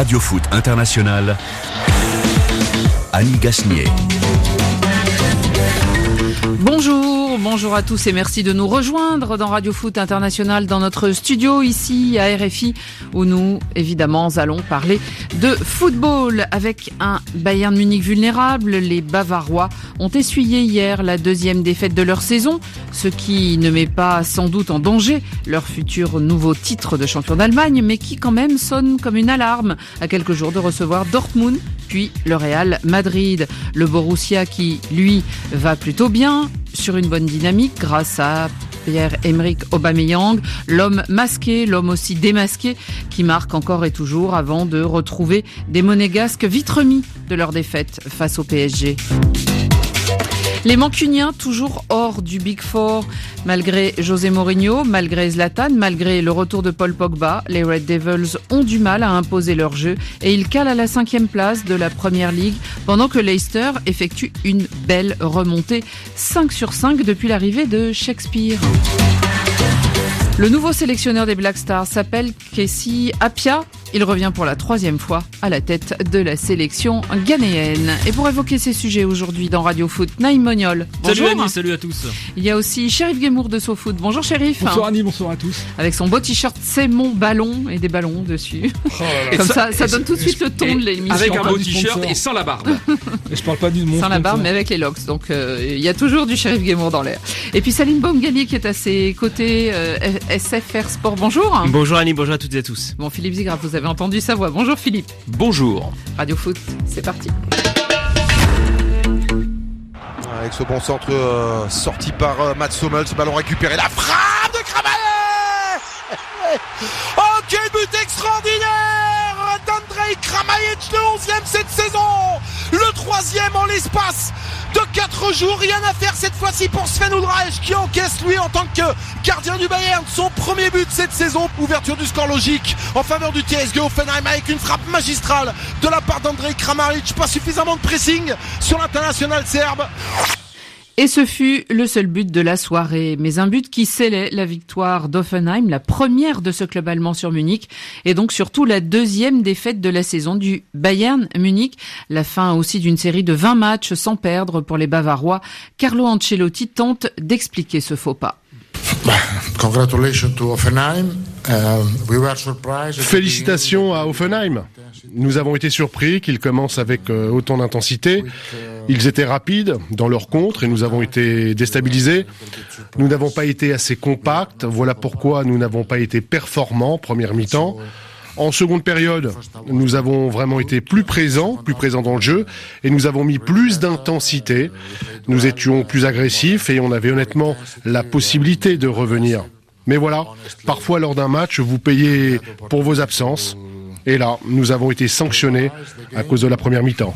Radio Foot International, Annie Gasnier. Bonjour à tous et merci de nous rejoindre dans Radio Foot International, dans notre studio ici à RFI, où nous, évidemment, allons parler de football avec un Bayern Munich vulnérable. Les Bavarois ont essuyé hier la deuxième défaite de leur saison, ce qui ne met pas sans doute en danger leur futur nouveau titre de champion d'Allemagne, mais qui quand même sonne comme une alarme à quelques jours de recevoir Dortmund, puis le Real Madrid. Le Borussia qui, lui, va plutôt bien, sur une bonne dynamique grâce à Pierre-Emerick Aubameyang, l'homme masqué, l'homme aussi démasqué, qui marque encore et toujours avant de retrouver des monégasques vite remis de leur défaite face au PSG. Les Mancuniens toujours hors du Big Four, malgré José Mourinho, malgré Zlatan, malgré le retour de Paul Pogba, les Red Devils ont du mal à imposer leur jeu et ils calent à la 5e place de la Premier League pendant que Leicester effectue une belle remontée, 5/5 depuis l'arrivée de Shakespeare. Le nouveau sélectionneur des Black Stars s'appelle Kessi Apia. Il revient pour la 3e fois à la tête de la sélection ghanéenne. Et pour évoquer ces sujets aujourd'hui dans Radio Foot, Naïm Moniol. Bonjour. Salut Annie, salut à tous. Il y a aussi Chérif Guémour de SoFoot. Bonjour Chérif. Bonsoir Annie, bonsoir à tous. Avec son beau t-shirt C'est mon ballon et des ballons dessus. Oh là là. Comme ça donne tout de suite le ton de l'émission. Avec un beau t-shirt et sans la barbe. Et je parle pas du monde. Sans la barbe mais avec les locks. Donc il y a toujours du Chérif Guémour dans l'air. Et puis Salim Baumgali qui est à ses côtés, SFR Sport. Bonjour. Bonjour Annie, bonjour à toutes et à tous. Bon, Philippe Zigraf, vous avez entendu sa voix. Bonjour Philippe. Bonjour. Radio Foot, c'est parti. Avec ce bon centre sorti par Mats Hummels, ce ballon récupéré, la frappe de Kramaïc. Oh, quel but extraordinaire d'Andrej Kramaïc, le 11e cette saison, le 3e en l'espace de 4 jours. Rien à faire cette fois-ci pour Sven Ulreich qui encaisse lui en tant que gardien du Bayern son premier but cette saison. Ouverture du score logique en faveur du TSG Hoffenheim avec une frappe magistrale de la part d'Andrej Kramaric. Pas suffisamment de pressing sur l'international serbe. Et ce fut le seul but de la soirée, mais un but qui scellait la victoire d'Hoffenheim, la première de ce club allemand sur Munich, et donc surtout la deuxième défaite de la saison du Bayern Munich. La fin aussi d'une série de 20 matchs sans perdre pour les Bavarois. Carlo Ancelotti tente d'expliquer ce faux pas. Congratulations to Hoffenheim. We were surprised. Félicitations à Hoffenheim. Nous avons été surpris qu'ils commencent avec autant d'intensité. Ils étaient rapides dans leur contre et nous avons été déstabilisés. Nous n'avons pas été assez compacts. Voilà pourquoi nous n'avons pas été performants première mi-temps. En seconde période, nous avons vraiment été plus présents dans le jeu et nous avons mis plus d'intensité. Nous étions plus agressifs et on avait honnêtement la possibilité de revenir. Mais voilà, parfois lors d'un match, vous payez pour vos absences. Et là, nous avons été sanctionnés à cause de la première mi-temps.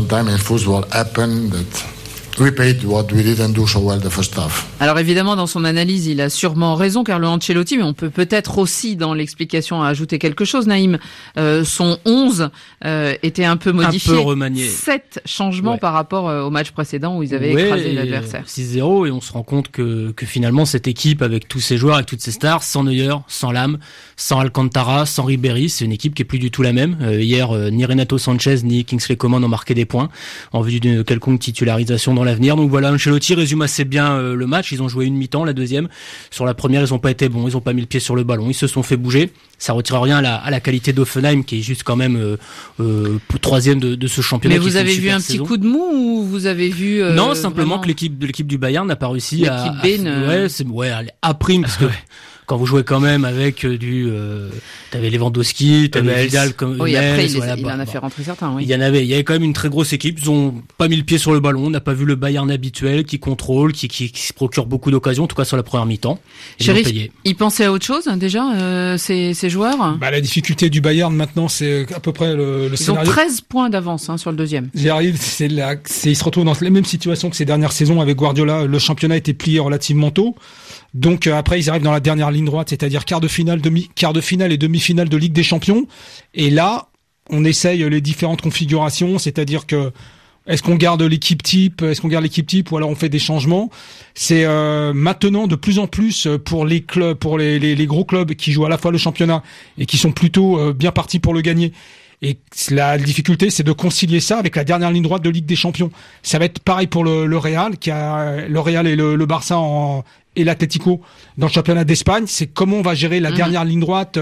Alors évidemment, dans son analyse, il a sûrement raison, Carlo Ancelotti, mais on peut peut-être aussi, dans l'explication, ajouter quelque chose, Naïm. Son 11 était un peu modifié. Un peu remanié. 7 changements par rapport au match précédent où ils avaient écrasé l'adversaire. 6-0, et on se rend compte que finalement, cette équipe, avec tous ses joueurs, avec toutes ses stars, sans Neuer, sans Lam, sans Alcantara, sans Ribéry, c'est une équipe qui est plus du tout la même. Hier, ni Renato Sanchez, ni Kingsley Coman n'ont marqué des points en vue d'une quelconque titularisation dans l'avenir. Donc voilà, Ancelotti résume assez bien le match. Ils ont joué une mi-temps, la deuxième. Sur la première, ils ont pas été bons, ils ont pas mis le pied sur le ballon, ils se sont fait bouger. Ça retire rien à la qualité d'Hoffenheim qui est juste quand même 3e de ce championnat. Mais vous avez vu un petit coup de mou ou vous avez vu non, simplement que l'équipe du Bayern n'a pas réussi à à prime parce que quand vous jouez quand même avec t'avais Lewandowski, t'avais Vidal comme après il en a fait rentrer certains. Oui. Il y avait quand même une très grosse équipe. Ils ont pas mis le pied sur le ballon. On n'a pas vu le Bayern habituel qui contrôle, qui se procure beaucoup d'occasions, en tout cas sur la première mi-temps. Chérif, ils pensaient à autre chose déjà ces joueurs. La difficulté du Bayern maintenant, c'est à peu près le scénario. Ils ont 13 points d'avance sur le deuxième. J'y arrive. Ils se retrouvent dans la même situation que ces dernières saisons avec Guardiola. Le championnat était plié relativement tôt. Donc après ils arrivent dans la dernière ligne droite, c'est-à-dire quart de finale et demi-finale de Ligue des Champions. Et là, on essaye les différentes configurations, c'est-à-dire que est-ce qu'on garde l'équipe type ou alors on fait des changements. C'est maintenant de plus en plus pour les clubs, pour les gros clubs qui jouent à la fois le championnat et qui sont plutôt bien partis pour le gagner Et la difficulté, c'est de concilier ça avec la dernière ligne droite de Ligue des Champions. Ça va être pareil pour le Real, qui a le Real et le Barça et l'Atlético dans le championnat d'Espagne. C'est comment on va gérer la dernière ligne droite.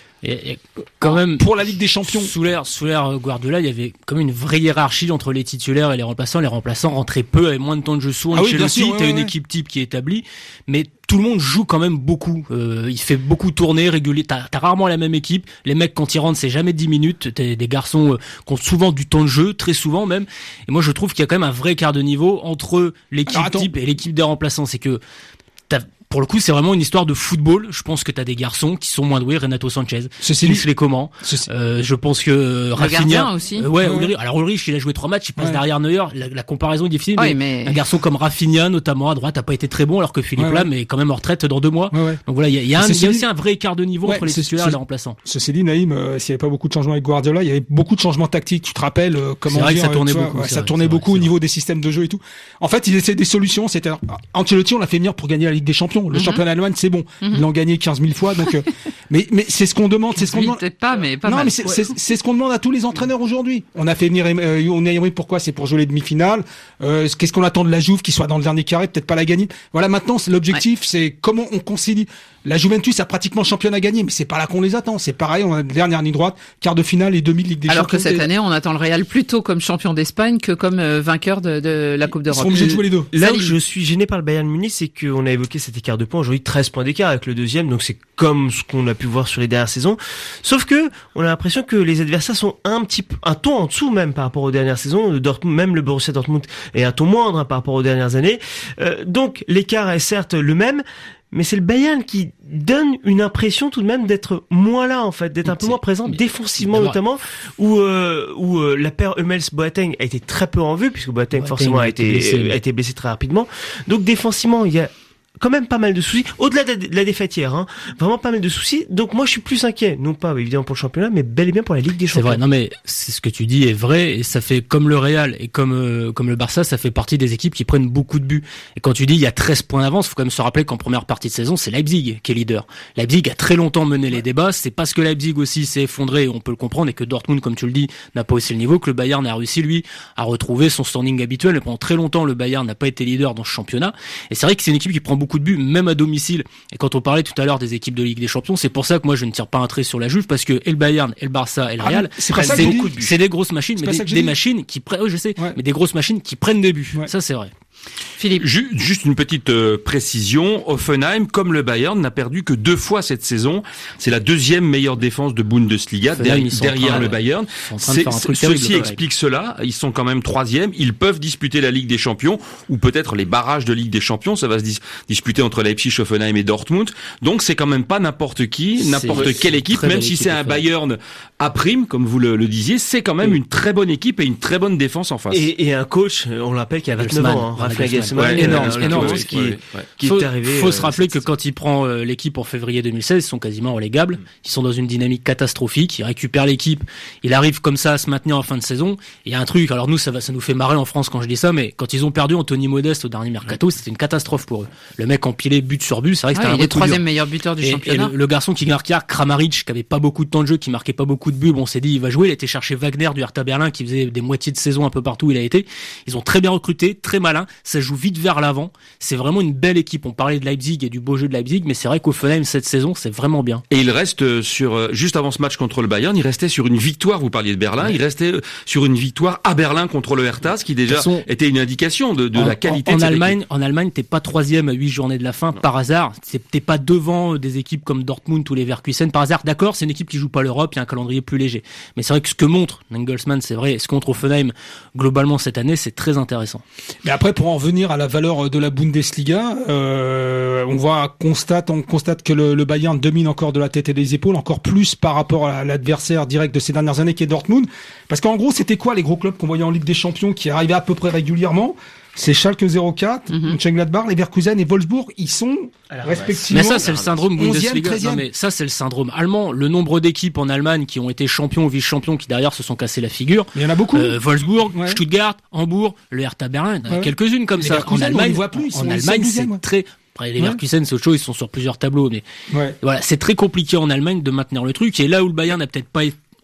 Et quand même, pour la Ligue des Champions. Sous l'ère Guardiola, il y avait comme une vraie hiérarchie entre les titulaires et les remplaçants. Les remplaçants rentraient peu, avaient moins de temps de jeu. Souvent, chez Chelsea, t'as une équipe type qui est établie, mais tout le monde joue quand même beaucoup. Il fait beaucoup tourner, régulier. T'as rarement la même équipe. Les mecs, quand ils rentrent, c'est jamais 10 minutes. T'as des garçons qui ont souvent du temps de jeu, très souvent même. Et moi, je trouve qu'il y a quand même un vrai quart de niveau entre l'équipe type et l'équipe des remplaçants. C'est que pour le coup, c'est vraiment une histoire de football. Je pense que t'as des garçons qui sont moins doués. Renato Sanchez, Kingsley Coman. Je pense que Rafinha aussi. Ulrich. Alors Ulrich, il a joué 3 matchs, il passe derrière Neuer. La comparaison est difficile. Mais un garçon comme Rafinha, notamment à droite, a pas été très bon, alors que Philippe Lam est quand même en retraite dans 2 mois. Donc voilà, il y a aussi un vrai écart de niveau entre les titulaires et les remplaçants. Ceci dit, Naïm, s'il y avait pas beaucoup de changements avec Guardiola, il y avait beaucoup de changements tactiques. Tu te rappelles comment c'est vrai que ça tournait beaucoup. Ça tournait beaucoup au niveau des systèmes de jeu et tout. En fait, ils essaient des solutions. C'était Ancelotti, on l'a fait venir pour gagner la Ligue des Champions. Le championnat allemand, c'est bon. Ils l'ont gagné 15 000 fois, donc, mais c'est ce qu'on demande, Peut-être pas, mais pas mal. Mais c'est ce qu'on demande à tous les entraîneurs aujourd'hui. On a fait venir Unai Emery, pourquoi? C'est pour jouer les demi-finales. Qu'est-ce qu'on attend de la Juve, qu'il soit dans le dernier carré, peut-être pas la gagner. Voilà, maintenant, l'objectif, c'est comment on concilie. La Juventus a pratiquement championnat gagné, mais c'est pas là qu'on les attend. C'est pareil, on a une dernière ligne droite, quart de finale et demi de Ligue des Champions. Alors que cette année, on attend le Real plutôt comme champion d'Espagne que comme vainqueur de la Coupe d'Europe. Ils sont obligés de jouer les deux. Là où je suis gêné par le Bayern Munich, c'est qu'on a évoqué cet écart de points. Aujourd'hui, 13 points d'écart avec le deuxième, donc c'est comme ce qu'on a pu voir sur les dernières saisons. Sauf que, on a l'impression que les adversaires sont un ton en dessous même par rapport aux dernières saisons. Dortmund, même le Borussia Dortmund est un ton moindre par rapport aux dernières années. Donc, l'écart est certes le même, mais c'est le Bayern qui donne une impression tout de même d'être moins là, en fait, d'être un peu moins présent défensivement notamment, où la paire Hummels-Boateng a été très peu en vue, puisque Boateng forcément a été blessé très rapidement. Donc défensivement, il y a quand même pas mal de soucis, au-delà de la défaite hier, hein, vraiment pas mal de soucis. Donc moi je suis plus inquiet, non pas évidemment pour le championnat, mais bel et bien pour la Ligue des Champions. C'est vrai, non mais c'est ce que tu dis est vrai, et ça fait comme le Real et comme le Barça, ça fait partie des équipes qui prennent beaucoup de buts. Et quand tu dis il y a 13 points d'avance, faut quand même se rappeler qu'en première partie de saison, c'est Leipzig qui est leader. Leipzig a très longtemps mené les débats, c'est parce que Leipzig aussi s'est effondré, on peut le comprendre, et que Dortmund, comme tu le dis, n'a pas aussi le niveau, que le Bayern a réussi lui à retrouver son standing habituel. Et pendant très longtemps, le Bayern n'a pas été leader dans ce championnat. Et c'est vrai que c'est une équipe qui prend beaucoup de buts, même à domicile. Et quand on parlait tout à l'heure des équipes de Ligue des Champions, c'est pour ça que moi je ne tire pas un trait sur la Juve, parce que et le Bayern, et le Barça, et le Real, c'est des grosses machines, mais des machines qui prennent, mais des grosses machines qui prennent des buts. Ça c'est vrai. Philippe. Juste une petite précision. Hoffenheim, comme le Bayern, n'a perdu que 2 fois cette saison. C'est la 2e meilleure défense de Bundesliga derrière le Bayern. Ceci explique cela. Ils sont quand même 3e. Ils peuvent disputer la Ligue des Champions, ou peut-être les barrages de Ligue des Champions. Ça va se disputer entre Leipzig, Hoffenheim et Dortmund. Donc c'est quand même pas n'importe quelle équipe, même si c'est un Bayern à prime, comme vous le disiez, c'est quand même une très bonne équipe et une très bonne défense en face. Et un coach, on l'appelle, qui a 29 ans, énorme. Faut se rappeler que quand il prend l'équipe en février 2016, ils sont quasiment relégables. Ils sont dans une dynamique catastrophique. Il récupère l'équipe. Il arrive comme ça à se maintenir en fin de saison. Il y a un truc. Alors nous, ça nous fait marrer en France quand je dis ça, mais quand ils ont perdu Anthony Modeste au dernier mercato, c'était une catastrophe pour eux. Le mec empilé but sur but. C'est vrai que c'était un il est 3e meilleur buteur du championnat. Et le garçon qui marquait, Kramaric, qui avait pas beaucoup de temps de jeu, qui marquait pas beaucoup de buts, bon, on s'est dit, il va jouer. Il a été chercher Wagner du Hertha Berlin, qui faisait des moitiés de saison un peu partout où il a été. Ils ont très bien recruté, très malin. Ça joue vite vers l'avant. C'est vraiment une belle équipe. On parlait de Leipzig et du beau jeu de Leipzig, mais c'est vrai qu'Hoffenheim cette saison, c'est vraiment bien. Et il reste juste avant ce match contre le Bayern, il restait sur une victoire. Vous parliez de Berlin, il restait sur une victoire à Berlin contre le Hertha, ce qui déjà était une indication de la qualité. En Allemagne, t'es pas 3e à 8 journées de la fin par hasard. T'es pas devant des équipes comme Dortmund ou Leverkusen par hasard. D'accord, c'est une équipe qui joue pas l'Europe, il y a un calendrier plus léger. Mais c'est vrai que ce que montre Nagelsmann, c'est vrai, ce que montre Hoffenheim globalement cette année, c'est très intéressant. Mais après, pour en revenir à la valeur de la Bundesliga, on constate que le Bayern domine encore de la tête et des épaules, encore plus par rapport à l'adversaire direct de ces dernières années qui est Dortmund. Parce qu'en gros, c'était quoi les gros clubs qu'on voyait en Ligue des Champions qui arrivaient à peu près régulièrement? C'est Schalke 04, Mönchengladbach, Leverkusen et Wolfsburg, ils sont respectivement. Mais ça, c'est le syndrome Bundesliga. Non, mais ça, c'est le syndrome allemand. Le nombre d'équipes en Allemagne qui ont été champions ou vice-champions qui derrière se sont cassés la figure. Il y en a beaucoup. Wolfsburg, Stuttgart, Hambourg, le Hertha Berlin, il y en a quelques-unes comme ça. En Allemagne, c'est très. Après, les Leverkusen, c'est autre chose, ils sont sur plusieurs tableaux, mais voilà, c'est très compliqué en Allemagne de maintenir le truc. Et là où le Bayern n'a peut-être pas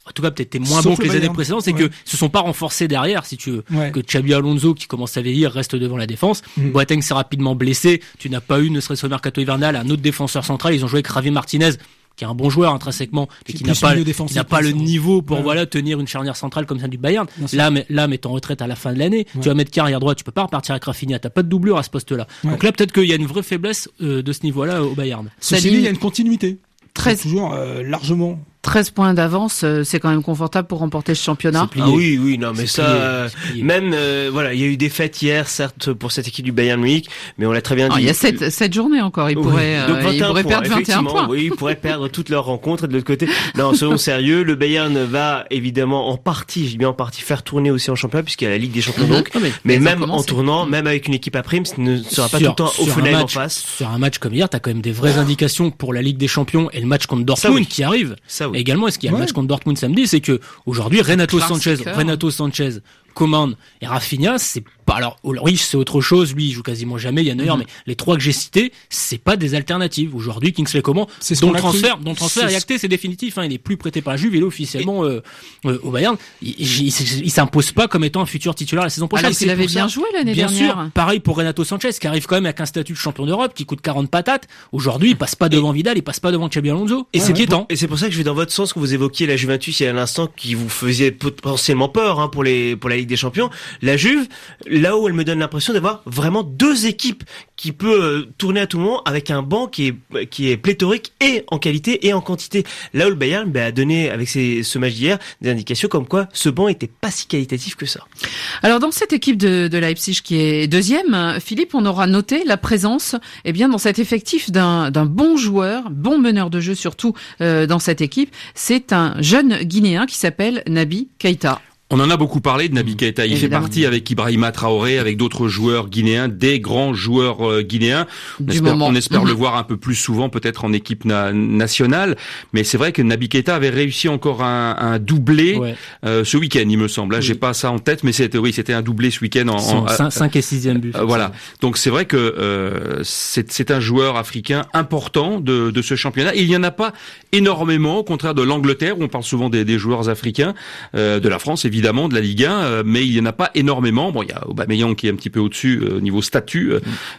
en tout cas peut-être moins bons que les années précédentes, c'est que se sont pas renforcés derrière, si tu veux. Que Xabi Alonso, qui commence à vieillir, reste devant la défense. Boateng s'est rapidement blessé. Tu n'as pas eu, ne serait-ce au mercato hivernal, un autre défenseur central. Ils ont joué avec Javi Martinez, qui est un bon joueur intrinsèquement, mais qui n'a pas le niveau pour tenir une charnière centrale comme celle du Bayern. Là, mais en retraite à la fin de l'année, tu vas mettre qui arrière droit, tu peux pas repartir avec Rafinha, t'as pas de doublure à ce poste-là. Donc là, peut-être qu'il y a une vraie faiblesse de ce niveau-là au Bayern. Ceci dit, il y a une continuité. Toujours largement. 13 points d'avance, c'est quand même confortable pour remporter ce championnat. Ah oui, non, mais ça, même, voilà, il y a eu des fêtes hier, certes, pour cette équipe du Bayern Munich, mais on l'a très bien dit. Il y a 7 journées encore, ils pourraient perdre 21 points. Oui, ils pourraient perdre toutes leurs rencontres, et de l'autre côté, non, soyons sérieux, le Bayern va évidemment en partie faire tourner aussi en championnat, puisqu'il y a la Ligue des Champions donc, mais même en tournant, même avec une équipe à prime, ce ne sera pas tout le temps Offenheim en face. Sur un match comme hier, t'as quand même des vraies indications pour la Ligue des Champions et le match contre Dortmund qui arrive. Et également, est-ce qu'il y a le match contre Dortmund samedi, c'est que aujourd'hui Renato Sanchez, Coman et Rafinha, c'est pas, alors Ulrich c'est autre chose, lui il joue quasiment jamais, il y a Neuer, mais les trois que j'ai cités, c'est pas des alternatives. Aujourd'hui, Kingsley Coman, dont le transfert est acté, c'est définitif, il est plus prêté par la Juve, il est officiellement au Bayern, il s'impose pas comme étant un futur titulaire la saison prochaine. Alors qu'il avait bien joué l'année dernière. Bien sûr, pareil pour Renato Sanchez, qui arrive quand même avec un statut de champion d'Europe, qui coûte 40 patates. Aujourd'hui, il passe pas devant Vidal, il passe pas devant Xabi Alonso. Et c'est inquiétant. Et c'est pour ça que je vais dans votre sens quand vous évoquiez la Juventus il y a l'instant qui vous faisait potentiellement peur, pour la Ligue des Champions. La Juve, là où elle me donne l'impression d'avoir vraiment deux équipes qui peut tourner à tout moment avec un banc qui est pléthorique et en qualité et en quantité. Là où le Bayern a donné avec ce match d'hier des indications comme quoi ce banc était pas si qualitatif que ça. Alors dans cette équipe de Leipzig qui est deuxième, Philippe, on aura noté la présence dans cet effectif d'un bon joueur, bon meneur de jeu surtout dans cette équipe. C'est un jeune Guinéen qui s'appelle Naby Keïta. On en a beaucoup parlé de Naby Keïta. Il fait partie avec Ibrahima Traoré, avec d'autres joueurs guinéens, des grands joueurs guinéens. On espère le voir un peu plus souvent, peut-être en équipe nationale. Mais c'est vrai que Naby Keïta avait réussi encore un doublé ce week-end, il me semble. Là, j'ai pas ça en tête, mais c'était un doublé ce week-end. 5 et 6e but. Voilà. Donc c'est vrai que c'est un joueur africain important de ce championnat. Et il y en a pas énormément, au contraire de l'Angleterre, où on parle souvent des joueurs africains, de la France évidemment, de la Ligue 1, mais il y en a pas énormément. Bon, il y a Aubameyang qui est un petit peu au-dessus au niveau statut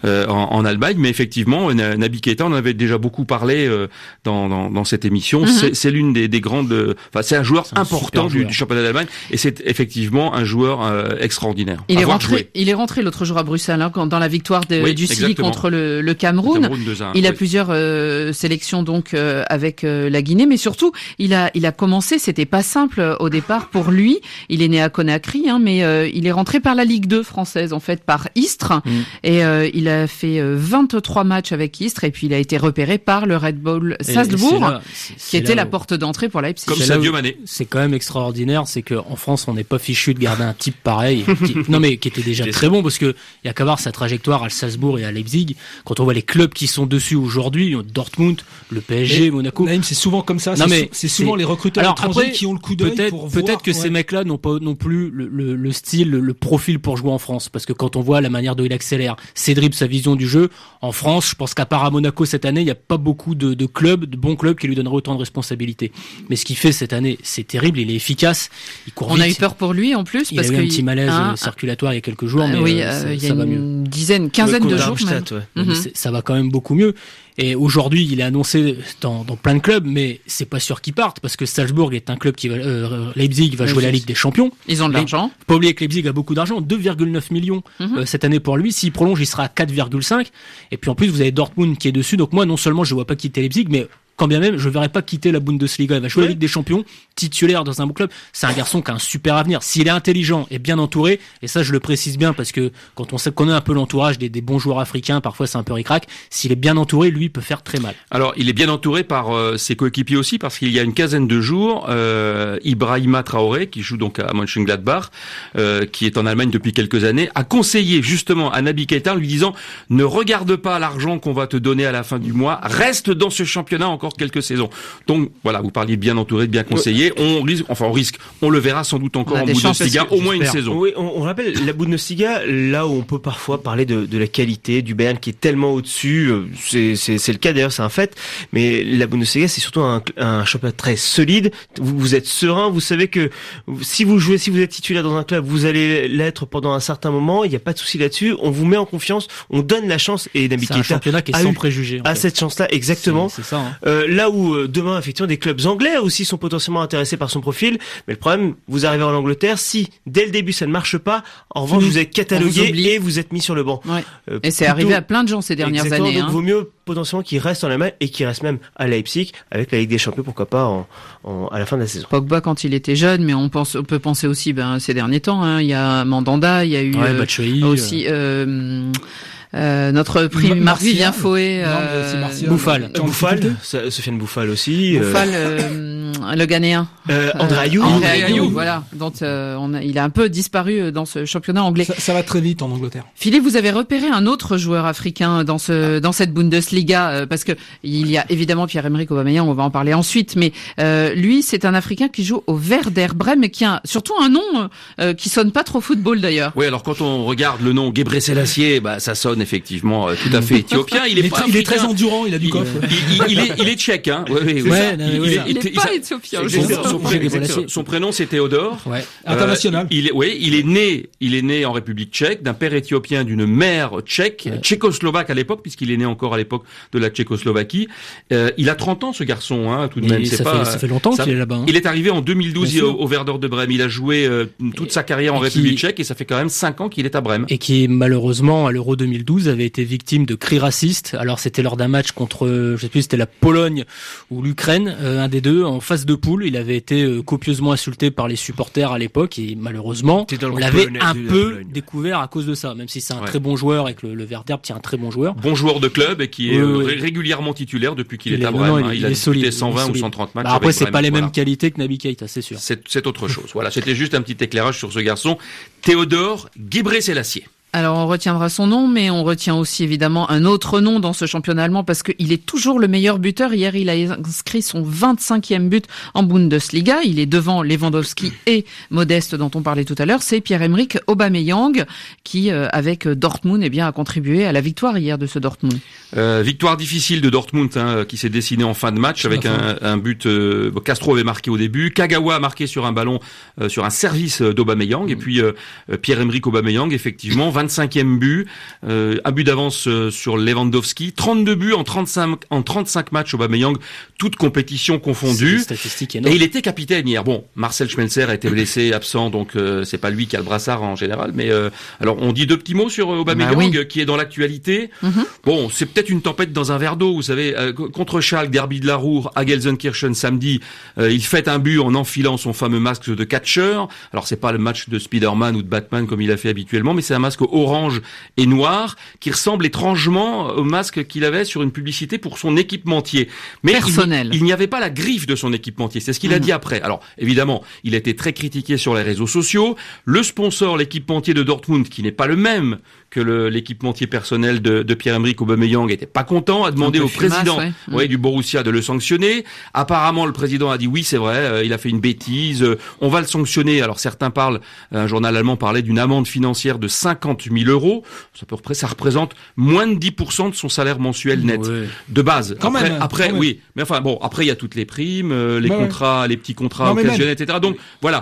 en Allemagne, mais effectivement Naby Keïta, on en avait déjà beaucoup parlé dans cette émission. C'est l'une des grandes, c'est un joueur important du championnat d'Allemagne, et c'est effectivement un joueur extraordinaire. Il est rentré l'autre jour à Bruxelles dans la victoire du Chili contre le Cameroun. Il a plusieurs sélections donc avec la Guinée, mais surtout il a commencé, c'était pas simple au départ pour lui. Il est né à Conakry, mais il est rentré par la Ligue 2 française, en fait, par Istres. Et il a fait 23 matchs avec Istres, et puis il a été repéré par le Red Bull Salzbourg, qui était la porte d'entrée pour Leipzig. Comme Sadio Mané. C'est quand même extraordinaire, c'est qu'en France, on n'est pas fichu de garder un type pareil, qui était déjà très bon, parce que il y a qu'à voir sa trajectoire à Salzbourg et à Leipzig. Quand on voit les clubs qui sont dessus aujourd'hui, Dortmund, le PSG, Monaco. Naïm, c'est souvent comme ça. C'est souvent les recruteurs étrangers qui ont le coup d'œil pour voir. Peut-être que ces mecs-là n'ont pas non plus le style, le profil pour jouer en France, parce que quand on voit la manière dont il accélère, ses dribbles, sa vision du jeu, en France, je pense qu'à part à Monaco cette année, il n'y a pas beaucoup de bons clubs qui lui donneraient autant de responsabilités. Mais ce qu'il fait cette année, c'est terrible, il est efficace, il court vite. On a eu peur pour lui en plus, parce qu'il a eu un petit malaise circulatoire il y a quelques jours, mais il y a une quinzaine de jours même. Ça va quand même beaucoup mieux. Et aujourd'hui, il est annoncé dans plein de clubs, mais c'est pas sûr qu'il parte, parce que Salzbourg est un club qui va, Leipzig va jouer la Ligue des Champions. Ils ont de l'argent. Pas oublier que Leipzig a beaucoup d'argent, 2,9 millions cette année pour lui. S'il prolonge, il sera à 4,5. Et puis en plus, vous avez Dortmund qui est dessus. Donc moi, non seulement je ne vois pas quitter Leipzig, mais quand bien même, je ne verrai pas quitter la Bundesliga. Il va jouer la Ligue des Champions, titulaire dans un bon club. C'est un garçon qui a un super avenir. S'il est intelligent et bien entouré, et ça je le précise bien parce que quand on connaît un peu l'entourage des bons joueurs africains, parfois c'est un peu ric-rac. S'il est bien entouré, lui, il peut faire très mal. Alors, il est bien entouré par ses coéquipiers aussi, parce qu'il y a une quinzaine de jours, Ibrahima Traoré, qui joue donc à Mönchengladbach, qui est en Allemagne depuis quelques années, a conseillé justement à Naby Keïta en lui disant « Ne regarde pas l'argent qu'on va te donner à la fin du mois, reste dans ce championnat encore encore quelques saisons. Donc voilà, vous parliez de bien entouré, de bien conseillé. On le verra sans doute encore en Bundesliga, au moins une saison. Oui, on rappelle la Bundesliga, là où on peut parfois parler de la qualité du Bayern qui est tellement au-dessus, c'est le cas d'ailleurs, c'est un fait. Mais la Bundesliga, c'est surtout un championnat très solide. Vous êtes serein, vous savez que si vous êtes titulaire dans un club, vous allez l'être pendant un certain moment. Il n'y a pas de souci là-dessus. On vous met en confiance, on donne la chance, et Naby Keita c'est un championnat qui est sans préjugés. Cette chance-là, exactement. C'est ça. Hein. Là où demain, effectivement, des clubs anglais aussi sont potentiellement intéressés par son profil. Mais le problème, vous arrivez en Angleterre, si dès le début ça ne marche pas, en revanche vous êtes catalogué et vous êtes mis sur le banc. Ouais. Et c'est arrivé à plein de gens ces dernières années. Donc vaut mieux potentiellement qu'il reste en Allemagne et qu'il reste même à Leipzig avec la Ligue des Champions, pourquoi pas à la fin de la saison. Pogba quand il était jeune, mais on peut penser aussi ces derniers temps. Hein, il y a Mandanda, il y a eu aussi. Notre prix Marc-Vivien Fauet, Bouffal, Sofiane Bouffal aussi. Bouffal, le Ghanéen. André Ayew. Voilà. Donc, il a un peu disparu dans ce championnat anglais. Ça va très vite en Angleterre. Philippe, vous avez repéré un autre joueur africain dans cette Bundesliga, parce que il y a évidemment Pierre-Emerick Aubameyang, on va en parler ensuite, mais lui, c'est un Africain qui joue au Werder Brême, et qui a surtout un nom qui sonne pas trop football d'ailleurs. Oui, alors quand on regarde le nom Gebre Selassie, ça sonne effectivement tout à fait éthiopien. Il est très endurant, il a du coffre. Il est tchèque, hein. Il est pas éthiopien. Son prénom c'est Théodore. Ouais. International. Il est né en République tchèque, d'un père éthiopien, d'une mère tchèque, tchécoslovaque à l'époque, puisqu'il est né encore à l'époque de la Tchécoslovaquie. Il a 30 ans ce garçon, hein, tout de même. Ça fait longtemps qu'il est là-bas. Hein. Il est arrivé en 2012 au Werder de Brême. Il a joué toute sa carrière en République tchèque, et ça fait quand même 5 ans qu'il est à Brême. Et qui malheureusement à l'Euro 2012 avait été victime de cris racistes. Alors c'était lors d'un match contre, je sais plus, c'était la Pologne ou l'Ukraine, un des deux, en phase de poule. Il avait été copieusement insulté par les supporters à l'époque, et malheureusement on l'avait un peu découvert à cause de ça, même si c'est un très bon joueur et que le Werder tient un très bon joueur. Bon joueur de club et qui est régulièrement titulaire depuis qu'il est à Brême. Il a disputé 120 ou 130 matchs. Après c'est pas les mêmes qualités que Naby Keita, c'est sûr. C'est autre chose. Voilà, c'était juste un petit éclairage sur ce garçon, Théodore Gebre Selassie. Alors on retiendra son nom, mais on retient aussi évidemment un autre nom dans ce championnat allemand, parce qu'il est toujours le meilleur buteur. Hier, il a inscrit son 25e but en Bundesliga. Il est devant Lewandowski et Modeste, dont on parlait tout à l'heure. C'est Pierre-Emerick Aubameyang qui, avec Dortmund, a contribué à la victoire hier de ce Dortmund. Victoire difficile de Dortmund, qui s'est dessinée en fin de match avec un but. Castro avait marqué au début, Kagawa a marqué sur un ballon, sur un service d'Aubameyang, et puis Pierre-Emerick Aubameyang, effectivement, 25e but, un but d'avance sur Lewandowski, 32 buts en 35 matchs Aubameyang, toutes compétitions confondues. Et il était capitaine hier. Bon, Marcel Schmelzer a été blessé, absent, donc c'est pas lui qui a le brassard en général, mais alors on dit deux petits mots sur Aubameyang qui est dans l'actualité. Bon, c'est peut-être une tempête dans un verre d'eau, vous savez, contre Schalke, derby de la Ruhr, à Gelsenkirchen samedi, il fait un but en enfilant son fameux masque de catcheur. Alors c'est pas le match de Spider-Man ou de Batman comme il a fait habituellement, mais c'est un masque orange et noir qui ressemble étrangement au masque qu'il avait sur une publicité pour son équipementier. Mais personnel. Il n'y avait pas la griffe de son équipementier, c'est ce qu'il a dit après. Alors évidemment, il a été très critiqué sur les réseaux sociaux. Le sponsor, l'équipementier de Dortmund, qui n'est pas le même que l'équipementier personnel de Pierre-Emerick Aubameyang, était pas content, a demandé au président du Borussia de le sanctionner. Apparemment, le président a dit oui, c'est vrai, il a fait une bêtise, on va le sanctionner. Alors certains parlent, un journal allemand parlait d'une amende financière de 50 000 €. Ça représente moins de 10% de son salaire mensuel net de base. Après, oui, mais enfin bon, après il y a toutes les primes, les contrats, les petits contrats occasionnels, etc. Donc voilà.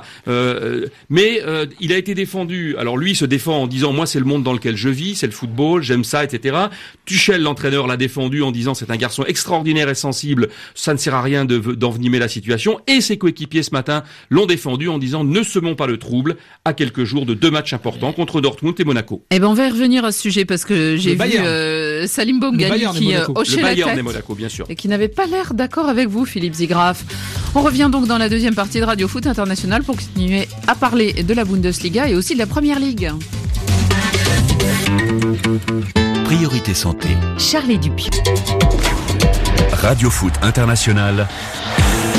Mais il a été défendu. Alors lui, il se défend en disant moi c'est le monde dans lequel je vis, c'est le football, j'aime ça, etc. Tuchel, l'entraîneur, l'a défendu en disant c'est un garçon extraordinaire et sensible, ça ne sert à rien d'envenimer la situation. Et ses coéquipiers ce matin l'ont défendu en disant ne semons pas le trouble à quelques jours de deux matchs importants contre Dortmund et Monaco. Eh ben on va y revenir à ce sujet parce que j'ai vu Salim Bongali qui hochait la tête Monaco, bien sûr, et qui n'avait pas l'air d'accord avec vous, Philippe Zigraf. On revient donc dans la deuxième partie de Radio Foot International pour continuer à parler de la Bundesliga et aussi de la Première Ligue. Priorité santé. Charlie Dupuis. Radio Foot International.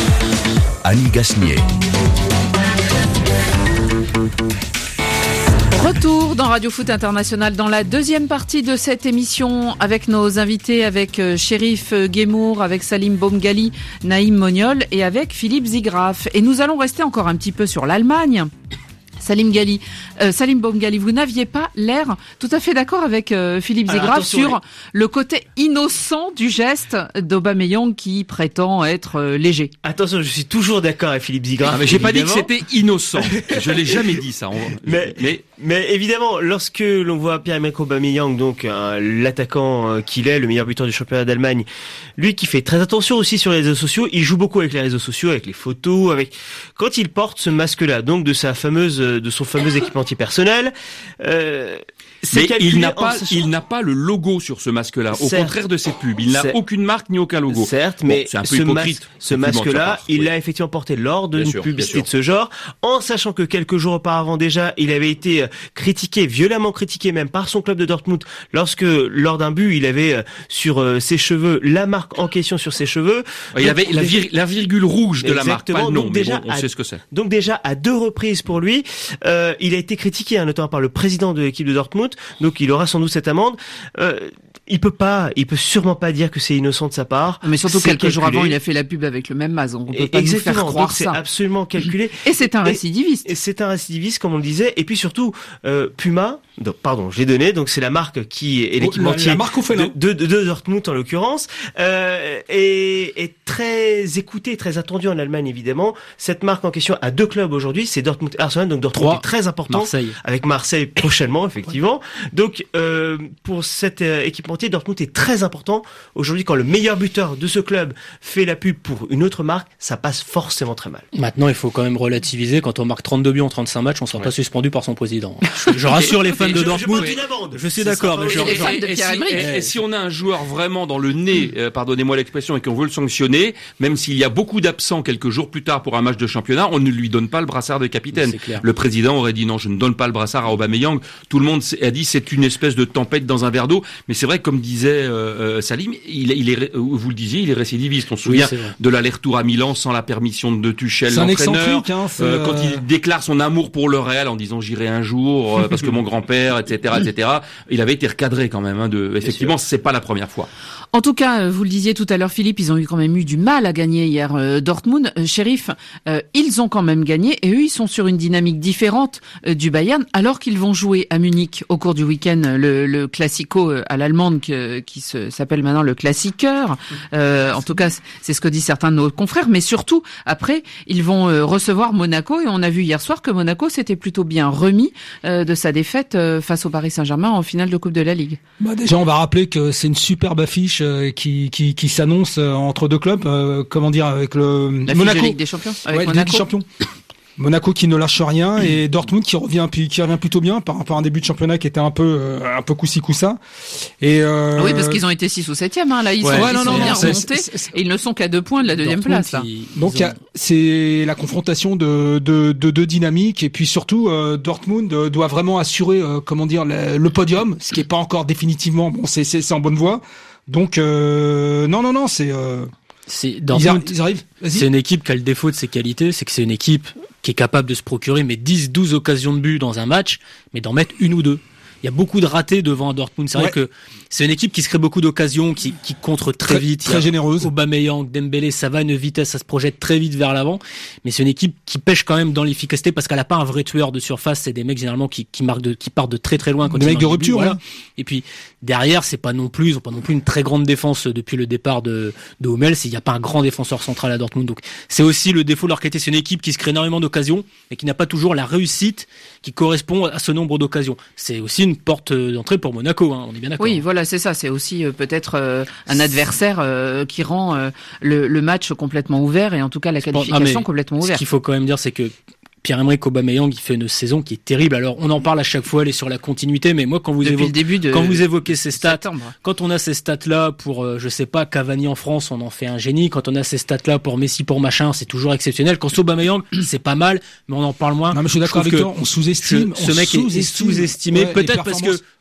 Annie Gasnier. Retour dans Radio Foot International dans la deuxième partie de cette émission avec nos invités, avec Cherif Guémour, avec Salim Bomgali, Naïm Moniol et avec Philippe Zigraf. Et nous allons rester encore un petit peu sur l'Allemagne. Salim Bomgali, vous n'aviez pas l'air tout à fait d'accord avec Philippe Zigraf sur le côté innocent du geste d'Aubameyang qui prétend être léger. Attention, je suis toujours d'accord avec Philippe Zigraf. Mais j'ai pas dit que c'était innocent. Je l'ai jamais dit ça. Mais évidemment, lorsque l'on voit Pierre-Emerick Aubameyang, donc l'attaquant qu'il est, le meilleur buteur du championnat d'Allemagne, lui qui fait très attention aussi sur les réseaux sociaux, il joue beaucoup avec les réseaux sociaux, avec les photos, quand il porte ce masque-là, donc de son fameux équipementier personnel. Mais il n'a pas le logo sur ce masque-là. Au contraire de ses pubs, il n'a aucune marque ni aucun logo. Certes, mais c'est un peu hypocrite. Ce masque-là, il l'a effectivement porté lors d'une publicité de ce genre, en sachant que quelques jours auparavant déjà, il avait été violemment critiqué même par son club de Dortmund, lorsque lors d'un but, il avait sur ses cheveux la marque en question sur ses cheveux. Il avait la virgule rouge de la marque, pas le nom, mais bon, on sait ce que c'est. Donc déjà à 2 reprises pour lui, il a été critiqué notamment par le président de l'équipe de Dortmund, donc il aura sans doute cette amende. Il peut sûrement pas dire que c'est innocent de sa part. Mais surtout quelques jours avant, il a fait la pub avec le même masque. On peut pas nous faire croire ça. C'est absolument calculé. Et c'est un récidiviste. Et c'est un récidiviste, comme on le disait. Et puis surtout, Puma, je l'ai donné, donc c'est la marque qui est l'équipementier de Dortmund en l'occurrence, est très écoutée, très attendue en Allemagne évidemment. Cette marque en question a 2 clubs aujourd'hui, c'est Dortmund et Arsenal, donc Dortmund est très important. Marseille. Avec Marseille prochainement, effectivement. Donc pour cet équipementier, Dortmund est très important. Aujourd'hui, quand le meilleur buteur de ce club fait la pub pour une autre marque, ça passe forcément très mal. Maintenant, il faut quand même relativiser. Quand on marque 32 buts en 35 matchs, on sera pas suspendu par son président. Je rassure les fans de Dortmund. Je suis d'accord. Et si on a un joueur vraiment dans le nez, pardonnez-moi l'expression, et qu'on veut le sanctionner, même s'il y a beaucoup d'absents quelques jours plus tard pour un match de championnat, on ne lui donne pas le brassard de capitaine. Le président aurait dit non, je ne donne pas le brassard à Aubameyang. Tout le monde a dit c'est une espèce de tempête dans un verre d'eau. Mais c'est vrai, comme disait Salim, vous le disiez, il est récidiviste. On se souvient de l'aller-retour à Milan sans la permission de Tuchel, l'entraîneur. Quand il déclare son amour pour le Real en disant j'irai un jour parce que mon grand-père, etc., il avait été recadré quand même. Effectivement, c'est pas la première fois. En tout cas, vous le disiez tout à l'heure, Philippe, ils ont quand même eu du mal à gagner hier Dortmund. Cherif, ils ont quand même gagné et eux, ils sont sur une dynamique différente du Bayern, alors qu'ils vont jouer à Munich au cours du week-end le Classico à l'allemande qui s'appelle maintenant le Klassiker. En tout cas, c'est ce que disent certains de nos confrères. Mais surtout, après, ils vont recevoir Monaco et on a vu hier soir que Monaco s'était plutôt bien remis de sa défaite face au Paris Saint-Germain en finale de Coupe de la Ligue. Déjà, on va rappeler que c'est une superbe affiche qui s'annonce entre 2 clubs. Avec le Monaco. Ligue des Champions. Avec Monaco. Ligue des Champions. Monaco qui ne lâche rien et Dortmund qui revient plutôt bien par rapport à un début de championnat qui était un peu coup-ci coup-ça. Et oui, parce qu'ils ont été 6 ou 7e là, ils sont bien remontés et ils ne sont qu'à 2 points de la deuxième place là. Donc c'est la confrontation de deux dynamiques et puis surtout Dortmund doit vraiment assurer le podium, ce qui est pas encore définitivement c'est en bonne voie. Donc Dortmund, ils arrivent. C'est une équipe qui a le défaut de ses qualités, c'est que c'est une équipe qui est capable de se procurer 10-12 occasions de but dans un match, mais d'en mettre 1 ou 2. Il y a beaucoup de ratés devant Dortmund. C'est vrai que c'est une équipe qui se crée beaucoup d'occasions, qui contre très vite. Très généreuse. Aubameyang, Dembélé, ça va à une vitesse, ça se projette très vite vers l'avant. Mais c'est une équipe qui pêche quand même dans l'efficacité parce qu'elle a pas un vrai tueur de surface. C'est des mecs généralement qui partent de très très loin. Des mecs de rupture, voilà. Et puis derrière, ils ont pas non plus une très grande défense depuis le départ de Hummels. Il n'y a pas un grand défenseur central à Dortmund. Donc c'est aussi le défaut de leur qualité. C'est une équipe qui se crée énormément d'occasions, mais qui n'a pas toujours la réussite qui correspond à ce nombre d'occasions. C'est aussi une porte d'entrée pour Monaco, on est bien d'accord. Oui, voilà, c'est ça. C'est aussi peut-être un adversaire qui rend le match complètement ouvert et en tout cas la qualification complètement ouverte. Ce qu'il faut quand même dire, c'est que Pierre-Emerick Aubameyang, il fait une saison qui est terrible. Alors, on en parle à chaque fois, elle est sur la continuité, mais moi, quand vous évoquez ces stats, quand on a ces stats-là pour, Cavani en France, on en fait un génie. Quand on a ces stats-là pour Messi, pour machin, c'est toujours exceptionnel. Quand c'est Aubameyang, c'est pas mal, mais on en parle moins. Non, mais je suis d'accord avec toi, on sous-estime. Ce mec est sous-estimé, peut-être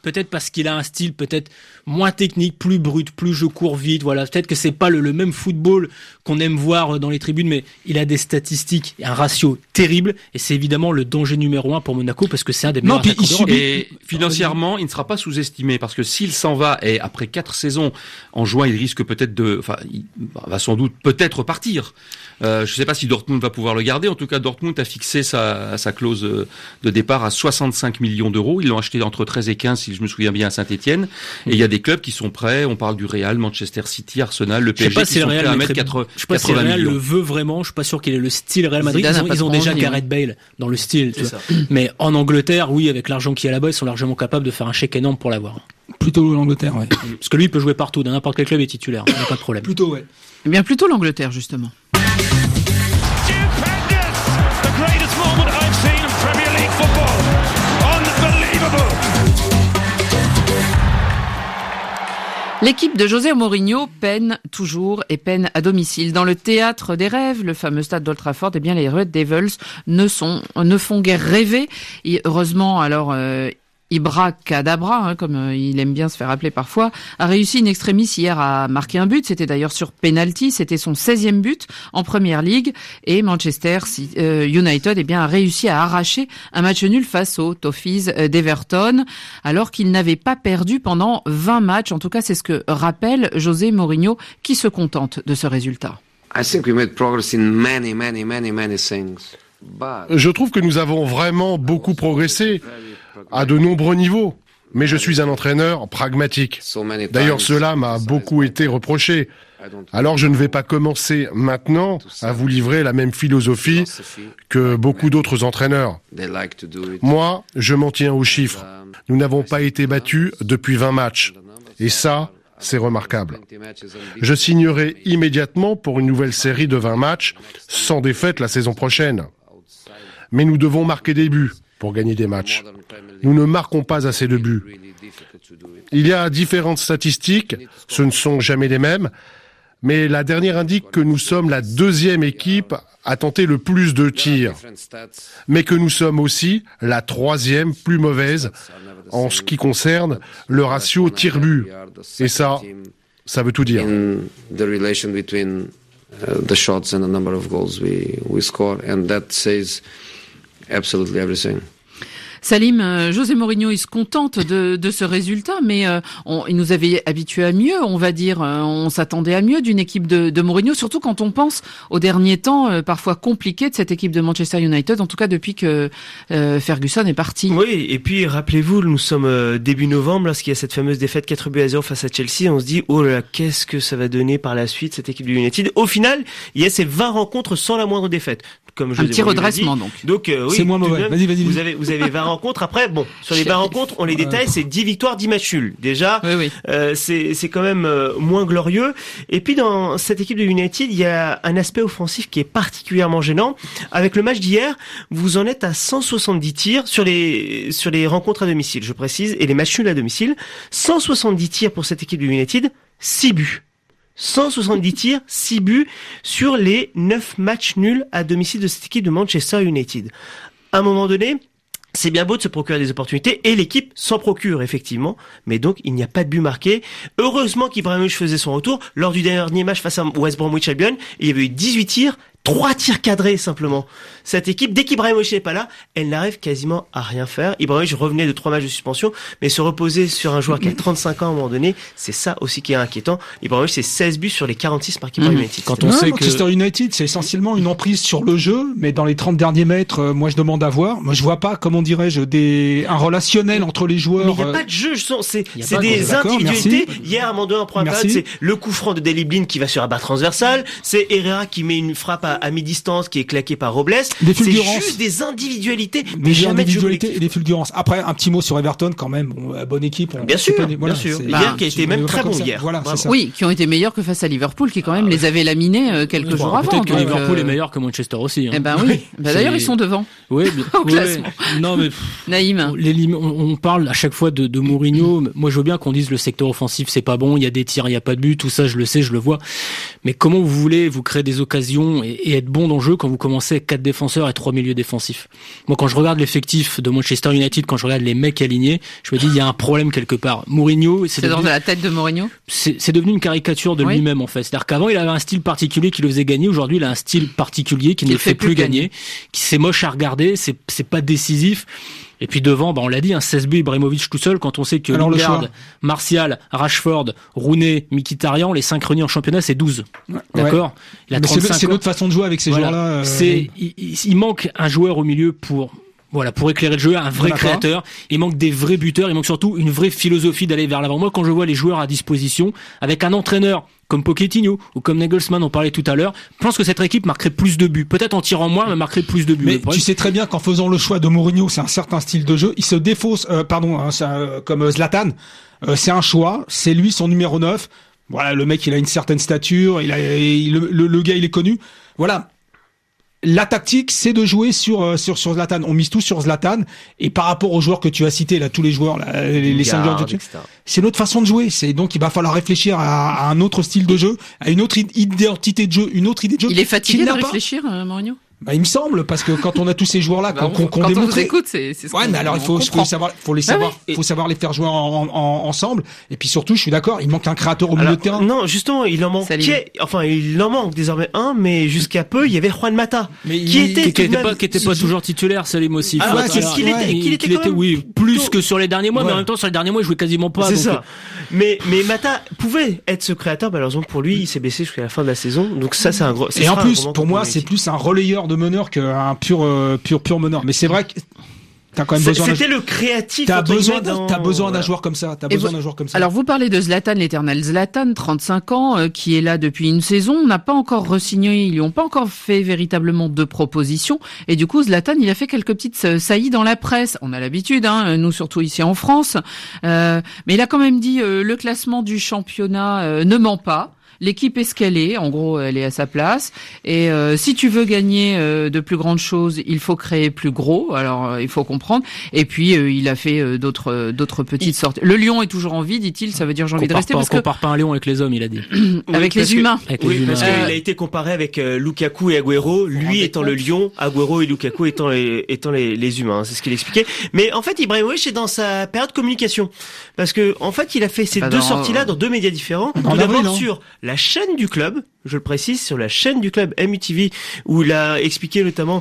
peut-être parce qu'il a un style peut-être moins technique, plus brut, plus jeu court vite. Voilà, peut-être que c'est pas le même football qu'on aime voir dans les tribunes, mais il a des statistiques, un ratio terrible, et c'est évidemment le danger numéro 1 pour Monaco parce que c'est un des meilleurs attaquants d'Europe. Et financièrement, il ne sera pas sous-estimé parce que s'il s'en va et après 4 saisons en juin, il risque peut-être il va sans doute peut-être partir. Je ne sais pas si Dortmund va pouvoir le garder. En tout cas, Dortmund a fixé sa clause de départ à 65 millions d'euros. Ils l'ont acheté entre 13 et 15, si je me souviens bien, à Saint-Etienne. Et il y a des clubs qui sont prêts. On parle du Real, Manchester City, Arsenal, le PSG, qui sont prêts à mettre 80 millions. Je sais pas si le Real le veut vraiment. Je suis pas sûr qu'il ait le style Real Madrid. Ils ont déjà Gareth Bale dans le style. Tu vois. Mais en Angleterre, oui, avec l'argent qu'il y a là-bas, ils sont largement capables de faire un chèque énorme pour l'avoir. Plutôt l'Angleterre, ouais. Parce que lui, il peut jouer partout. Dans n'importe quel club, il est titulaire. Il n'y a pas de problème. Plutôt, ouais. Eh bien, plutôt l'Angleterre, justement. L'équipe de José Mourinho peine toujours et peine à domicile. Dans le théâtre des rêves, le fameux stade d'Old Trafford, eh bien les Red Devils ne font guère rêver. Et heureusement, alors Ibra Cadabra, comme il aime bien se faire appeler parfois, a réussi in extremis hier à marquer un but. C'était d'ailleurs sur penalty. C'était son 16e but en Première Ligue. Et Manchester United a réussi à arracher un match nul face aux Toffees d'Everton, alors qu'il n'avait pas perdu pendant 20 matchs. En tout cas, c'est ce que rappelle José Mourinho, qui se contente de ce résultat. Je trouve que nous avons vraiment beaucoup progressé à de nombreux niveaux, mais je suis un entraîneur pragmatique. D'ailleurs, cela m'a beaucoup été reproché. Alors je ne vais pas commencer maintenant à vous livrer la même philosophie que beaucoup d'autres entraîneurs. Moi, je m'en tiens aux chiffres. Nous n'avons pas été battus depuis 20 matchs. Et ça, c'est remarquable. Je signerai immédiatement pour une nouvelle série de 20 matchs, sans défaite la saison prochaine. Mais nous devons marquer des buts pour gagner des matchs. Nous ne marquons pas assez de buts. Il y a différentes statistiques, ce ne sont jamais les mêmes, mais la dernière indique que nous sommes la 2e équipe à tenter le plus de tirs, mais que nous sommes aussi la 3e plus mauvaise en ce qui concerne le ratio tir-but. Et ça veut tout dire. The shots and the number of goals we score, and that says absolutely everything. Salim, José Mourinho, il se contente de ce résultat, mais il nous avait habitués à mieux, on va dire. On s'attendait à mieux d'une équipe de Mourinho, surtout quand on pense aux derniers temps parfois compliqués de cette équipe de Manchester United, en tout cas depuis que Ferguson est parti. Oui, et puis rappelez-vous, nous sommes début novembre, lorsqu'il y a cette fameuse défaite 4-0 face à Chelsea, on se dit, oh là là, qu'est-ce que ça va donner par la suite, cette équipe de United. Au final, il y a ces 20 rencontres sans la moindre défaite. Comme un petit redressement, donc. Donc oui, c'est moins mauvais. Vas-y. Vous avez 20 rencontres. Après, bon, sur les 20 rencontres, on les détaille, c'est 10 victoires, 10 matchs nuls. Déjà, oui. C'est quand même moins glorieux. Et puis, dans cette équipe de United, il y a un aspect offensif qui est particulièrement gênant. Avec le match d'hier, vous en êtes à 170 tirs sur les rencontres à domicile, je précise, et les matchs nuls à domicile. 170 tirs pour cette équipe de United, 6 buts. 170 tirs, 6 buts sur les 9 matchs nuls à domicile de cette équipe de Manchester United. À un moment donné, c'est bien beau de se procurer des opportunités, et l'équipe s'en procure effectivement, mais donc il n'y a pas de but marqué. Heureusement qu'Ibrahimovic faisait son retour lors du dernier match face à West Bromwich Albion, il y avait eu 18 tirs, 3 tirs cadrés simplement. Cette équipe, dès qu'Ibrahimovic n'est pas là, elle n'arrive quasiment à rien faire. Ibrahimovic revenait de 3 matchs de suspension, mais se reposer sur un joueur qui a 35 ans à un moment donné, c'est ça aussi qui est inquiétant. Ibrahimovic, c'est 16 buts sur les 46 marqués par United. Quand on sait Manchester United, c'est essentiellement une emprise sur le jeu, mais dans les 30 derniers mètres, moi je demande à voir. Moi je vois pas, comment dirais-je, un relationnel entre les joueurs. Mais il n'y a pas de jeu, c'est des individualités. Hier, à un moment donné, en première période, c'est le coup franc de Daley Blind qui va sur la barre transversale, c'est Herrera qui met une frappe à mi-distance qui est claqué par Robles. C'est juste des individualités, mais jamais et des fulgurances. Après, un petit mot sur Everton quand même. Bonne équipe. Bien sûr. Hier, qui a été même très bon hier. Voilà, oui, qui ont été meilleurs que face à Liverpool, qui quand même les avait laminés quelques jours avant. Peut-être que Liverpool est meilleur que Manchester aussi. Eh ben oui. D'ailleurs, ils sont devant. Oui, au classement. Non, mais Naïm. On parle à chaque fois de Mourinho. Moi, je veux bien qu'on dise le secteur offensif, c'est pas bon. Il y a des tirs, il y a pas de but. Tout ça, je le sais, je le vois. Mais comment vous voulez vous créer des occasions et être bon dans le jeu quand vous commencez avec 4 défenseurs et 3 milieux défensifs? Moi, quand je regarde l'effectif de Manchester United, quand je regarde les mecs alignés, je me dis il y a un problème quelque part. Mourinho, c'est dans la tête de Mourinho. C'est devenu une caricature de lui-même en fait. C'est-à-dire qu'avant il avait un style particulier qui le faisait gagner. Aujourd'hui, il a un style particulier qui ne le fait plus gagner. Qui c'est moche à regarder, c'est pas décisif. Et puis devant, on l'a dit, 16 buts, Ibrahimovic tout seul, quand on sait que Lingard, Martial, Rashford, Rooney, Mkhitaryan, les 5 réunis en championnat, c'est 12. D'accord? Il a 35 ans. C'est notre façon de jouer avec ces joueurs-là. Il manque un joueur au milieu pour éclairer le jeu, un vrai créateur. Il manque des vrais buteurs, il manque surtout une vraie philosophie d'aller vers l'avant. Moi, quand je vois les joueurs à disposition, avec un entraîneur comme Pochettino ou comme Nagelsmann, on parlait tout à l'heure, je pense que cette équipe marquerait plus de buts. Peut-être en tirant moins, mais marquerait plus de buts. Mais tu sais très bien qu'en faisant le choix de Mourinho, c'est un certain style de jeu, il se défausse, comme Zlatan, c'est un choix, c'est lui son numéro 9. Voilà, le mec, il a une certaine stature, le gars, il est connu. Voilà. La tactique, c'est de jouer sur Zlatan. On mise tout sur Zlatan. Et par rapport aux joueurs que tu as cités, là, tous les joueurs, là, les 5 joueurs de c'est notre façon de jouer. Donc, il va falloir réfléchir à un autre style de jeu, à une autre identité de jeu, une autre idée de jeu. Il est fatigué de réfléchir, Mourinho? Il me semble, parce que quand on a tous ces joueurs-là, qu'on quand on vous écoute, c'est ce ouais, mais alors il faut savoir les faire jouer ensemble. Et puis surtout, je suis d'accord, il manque un créateur au milieu de terrain. Non, justement, il en manque désormais un, mais jusqu'à peu, il y avait Juan Mata, qui était pas toujours titulaire, Salim aussi. Qu'il était, oui, plus que sur les derniers mois, mais en même temps, sur les derniers mois, il jouait quasiment pas. C'est ça. Mais Mata pouvait être ce créateur, malheureusement pour lui, il s'est blessé jusqu'à la fin de la saison. Donc ça, c'est un gros. Et en plus, pour moi, c'est plus un relayeur de meneur qu'un pur meneur. Mais c'est vrai que t'as quand même besoin. C'était le créatif. T'as besoin d'un joueur comme ça. Alors vous parlez de Zlatan, l'éternel Zlatan, 35 ans, qui est là depuis une saison. On n'a pas encore re-signé, ils lui ont pas encore fait véritablement de propositions. Et du coup, Zlatan, il a fait quelques petites saillies dans la presse. On a l'habitude, nous surtout ici en France. Mais il a quand même dit le classement du championnat ne ment pas. L'équipe est ce qu'elle est, en gros, elle est à sa place. Et si tu veux gagner de plus grandes choses, il faut créer plus gros. Alors, il faut comprendre. Et puis, il a fait d'autres petites sorties. Le lion est toujours en vie, dit-il. Ça veut dire j'ai envie de rester parce que compare pas un lion avec les hommes, il a dit. Avec les humains. Parce qu'il a été comparé avec Lukaku et Agüero. Lui étant le lion, Agüero et Lukaku étant les humains. C'est ce qu'il expliquait. Mais en fait, Ibrahimovic est dans sa période de communication, parce que en fait, il a fait ces deux sorties-là dans deux médias différents. Tout d'abord sur la chaîne du club, je le précise, sur la chaîne du club MUTV, où il a expliqué notamment,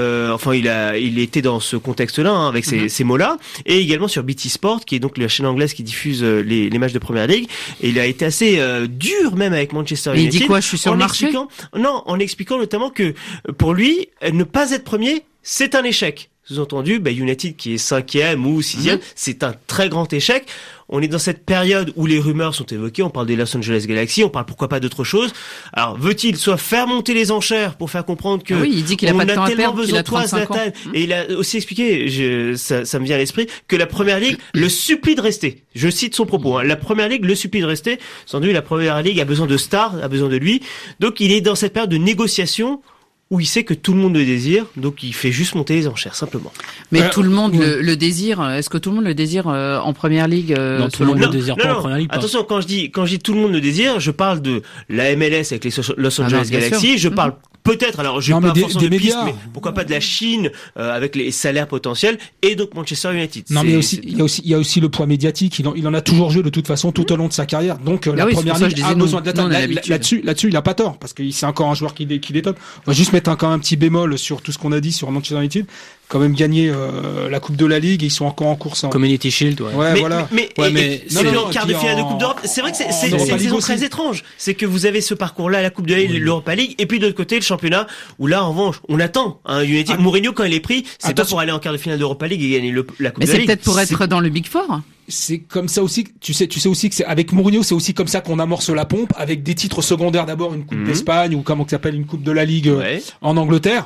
il était dans ce contexte-là, avec ces mots-là, et également sur BT Sport, qui est donc la chaîne anglaise qui diffuse les matchs de Première Ligue, et il a été assez dur même avec Manchester United. Mais il dit quoi, je suis sur le marché? En expliquant notamment que pour lui, ne pas être premier, c'est un échec. Sous-entendu, United qui est 5e ou 6e, c'est un très grand échec. On est dans cette période où les rumeurs sont évoquées, on parle des Los Angeles Galaxy, on parle pourquoi pas d'autre chose. Alors, veut-il soit faire monter les enchères pour faire comprendre que il dit qu'il a pas de temps à perdre, besoin de toi, Zlatan, et il a aussi expliqué, ça me vient à l'esprit, que la Première Ligue le supplie de rester. Je cite son propos, la Première Ligue le supplie de rester. Sans doute, la Première Ligue a besoin de stars, a besoin de lui. Donc, il est dans cette période de négociation où il sait que tout le monde le désire, donc il fait juste monter les enchères, simplement. Mais tout le monde le désire. Est-ce que tout le monde le désire en Première Ligue? Non, tout le monde le désire pas en Première Ligue. Attention, quand je dis tout le monde le désire, je parle de la MLS avec les Los Angeles Galaxy, je parle peut-être, alors je vais pas forcément de piste, mais pourquoi pas de la Chine avec les salaires potentiels, et donc Manchester United. Non, mais il y a aussi le poids médiatique. Il en a toujours joué de toute façon tout au long de sa carrière. Donc la Première Ligue a besoin de là-dessus, il a pas tort, parce que c'est encore un joueur qui détonne. On va juste mettre quand même un petit bémol sur tout ce qu'on a dit sur Manchester United. Quand même gagné la Coupe de la Ligue, et ils sont encore en course. Community Shield, mais en quart de finale de Coupe d'Europe. C'est vrai que c'est une saison très étrange. C'est que vous avez ce parcours-là, la Coupe de la Ligue, l'Europa League, et puis de l'autre côté, le championnat, où là, en revanche, on attend, United. Mourinho, quand il est pris, c'est pas pour aller en quart de finale d'Europa League et gagner la Coupe de la Ligue. Mais c'est peut-être pour être dans le Big Four. C'est comme ça aussi, tu sais aussi que avec Mourinho, c'est aussi comme ça qu'on amorce la pompe, avec des titres secondaires, d'abord une Coupe d'Espagne, ou comment ça s'appelle, une Coupe de la Ligue en Angleterre.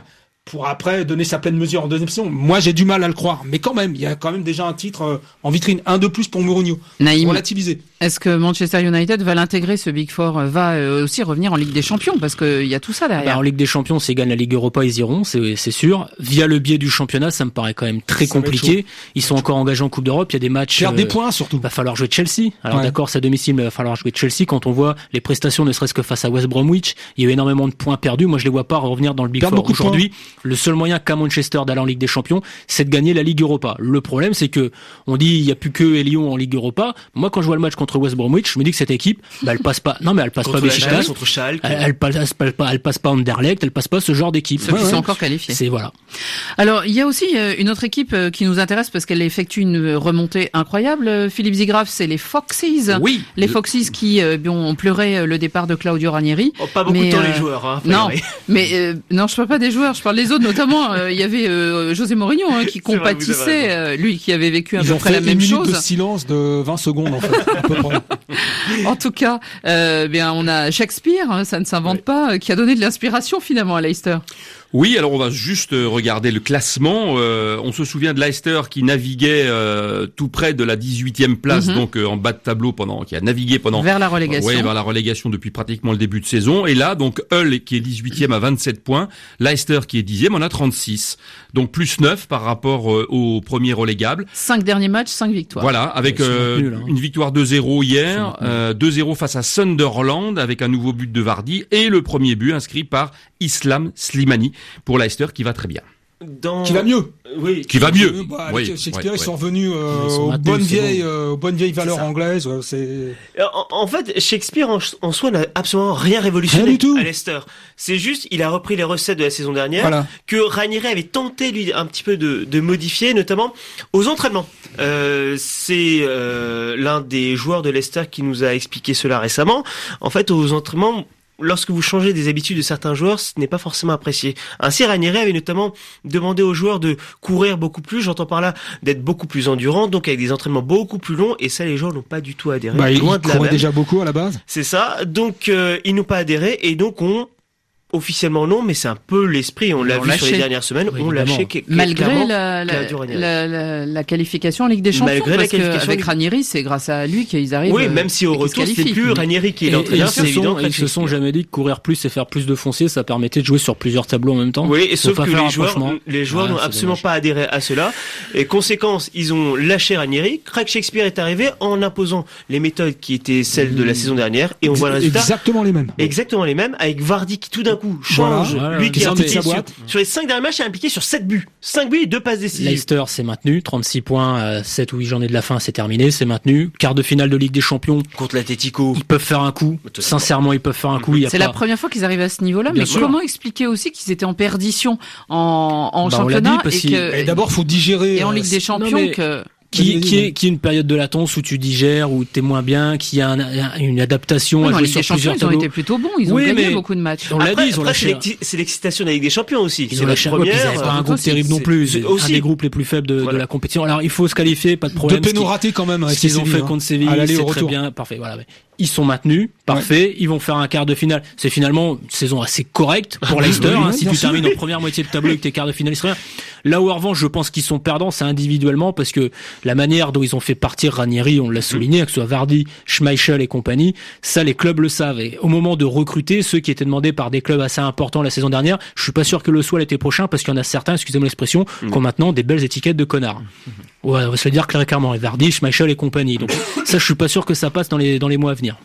pour après donner sa pleine mesure en deuxième saison. Moi, j'ai du mal à le croire. Mais quand même, il y a quand même déjà un titre en vitrine. Un de plus pour Mourinho. Naïm, relativiser. Est-ce que Manchester United va l'intégrer, ce Big Four, va aussi revenir en Ligue des Champions? Parce qu'il y a tout ça derrière. En Ligue des Champions, s'ils gagnent la Ligue Europa, ils iront, c'est sûr. Via le biais du championnat, ça me paraît quand même très compliqué. Ils sont encore engagés en Coupe d'Europe. Il y a des matchs. Perdre des points, surtout. Va falloir jouer Chelsea. Alors d'accord, c'est à domicile, mais va falloir jouer Chelsea. Quand on voit les prestations, ne serait-ce que face à West Bromwich, il y a eu énormément de points perdus. Moi, je les vois pas revenir dans le Big Four. Aujourd'hui, le seul moyen qu'a Manchester d'aller en Ligue des Champions, c'est de gagner la Ligue Europa. Le problème, c'est que on dit il y a plus que Lyon en Ligue Europa. Moi, quand je vois le match contre West Bromwich, je me dis que cette équipe, elle passe pas. Non, mais elle passe pas Beşiktaş, elle passe pas Anderlecht, elle passe pas ce genre d'équipe. Ceux qui sont encore qualifiés. C'est voilà. Alors, il y a aussi une autre équipe qui nous intéresse parce qu'elle effectue une remontée incroyable. Philippe Zigraf, c'est les Foxes. Oui. Les Foxes qui ont pleuré le départ de Claudio Ranieri. Oh, pas beaucoup de temps les joueurs. Hein, non, mais non, je parle pas des joueurs, je parle des autres, notamment. Il y avait José Mourinho qui compatissait, lui qui avait vécu à peu près la même chose. Ils ont fait une minute de silence de 20 secondes en fait. À peu près. En tout cas, on a Shakespeare, ça ne s'invente pas, qui a donné de l'inspiration finalement à Leicester. Oui, alors on va juste regarder le classement. On se souvient de Leicester qui naviguait tout près de la 18e place, donc en bas de tableau qui a navigué pendant vers la relégation. Vers la relégation depuis pratiquement le début de saison. Et là, donc Hull qui est 18e à 27 points, Leicester qui est 10e en a 36. Donc plus 9 par rapport au premier relégable. 5 derniers matchs, 5 victoires. Voilà, avec une victoire 2-0 hier, 2-0 face à Sunderland avec un nouveau but de Vardy et le premier but inscrit par Islam Slimani pour Leicester qui va très bien. Qui va mieux. Oui. Qui va mieux. Shakespeare, ils sont revenus aux bonnes vieilles valeurs anglaises. En fait, Shakespeare en soi n'a absolument rien révolutionné à Leicester. C'est juste, il a repris les recettes de la saison dernière que Ranieri avait tenté lui un petit peu de modifier, notamment aux entraînements. C'est l'un des joueurs de Leicester qui nous a expliqué cela récemment. En fait, aux entraînements, lorsque vous changez des habitudes de certains joueurs, ce n'est pas forcément apprécié. Ainsi, Ranieri avait notamment demandé aux joueurs de courir beaucoup plus, j'entends par là d'être beaucoup plus endurants, donc avec des entraînements beaucoup plus longs, et ça, les joueurs n'ont pas du tout adhéré. Ils couraient déjà beaucoup à la base. C'est ça, donc ils n'ont pas adhéré, et donc officiellement non, mais c'est un peu l'esprit. On l'a vu sur les dernières semaines. On lâchait malgré la qualification en Ligue des Champions. Malgré la qualification avec Ranieri, c'est grâce à lui qu'ils arrivent. Oui, même si au retour c'était plus Ranieri qui est l'entraîneur, c'est évident. Ils se sont jamais dit que courir plus et faire plus de foncier, ça permettait de jouer sur plusieurs tableaux en même temps. Oui, et sauf que les joueurs n'ont absolument pas adhéré à cela. Et conséquence, ils ont lâché Ranieri. Craig Shakespeare est arrivé en imposant les méthodes qui étaient celles de la saison dernière, et on voit le résultat. Exactement les mêmes, avec Vardy qui tout d'un coup change, lui qui est impliqué sur les 5 derniers matchs, il est impliqué sur 7 buts. 5 buts et 2 passes décisives. Leicester s'est maintenu, 36 points, 7 ou 8 journées de la fin, c'est terminé, c'est maintenu. Quart de finale de Ligue des Champions. Contre l'Atlético. Ils peuvent faire un coup. Sincèrement, ils peuvent faire un coup. C'est la première fois qu'ils arrivent à ce niveau-là, mais comment expliquer aussi qu'ils étaient en perdition en championnat et d'abord, faut digérer. Et en Ligue des Champions qui est une période de latence où tu digères, où t'es moins bien, qui a une adaptation à jouer sur plusieurs tableaux. Ils ont été plutôt bons, ils ont gagné beaucoup de matchs. On l'a dit, ils ont lâché. C'est l'excitation de la Ligue des Champions aussi. Ils ont lâché. Ils n'avaient pas un groupe terrible non plus. Un des groupes les plus faibles de la compétition. Alors il faut se qualifier, pas de problème. Deux pénaux ratés quand même. Ce qu'ils ont fait contre Séville, c'est très bien, parfait. Voilà. Ils sont maintenus, parfait. Ils vont faire un quart de finale. C'est finalement une saison assez correcte pour Leicester. Si tu termines en première moitié de tableau et que t'es quart de finale, rien. Là où en revanche, je pense qu'ils sont perdants, c'est individuellement, parce que la manière dont ils ont fait partir Ranieri, on l'a souligné, que ce soit Vardy, Schmeichel et compagnie, ça les clubs le savent. Et au moment de recruter ceux qui étaient demandés par des clubs assez importants la saison dernière, je suis pas sûr que le soit l'été prochain, parce qu'il y en a certains, excusez-moi l'expression, qui ont maintenant des belles étiquettes de connards. Ouais, on va se le dire clairement, Vardy, Schmeichel et compagnie. Donc ça, je suis pas sûr que ça passe dans les mois à venir.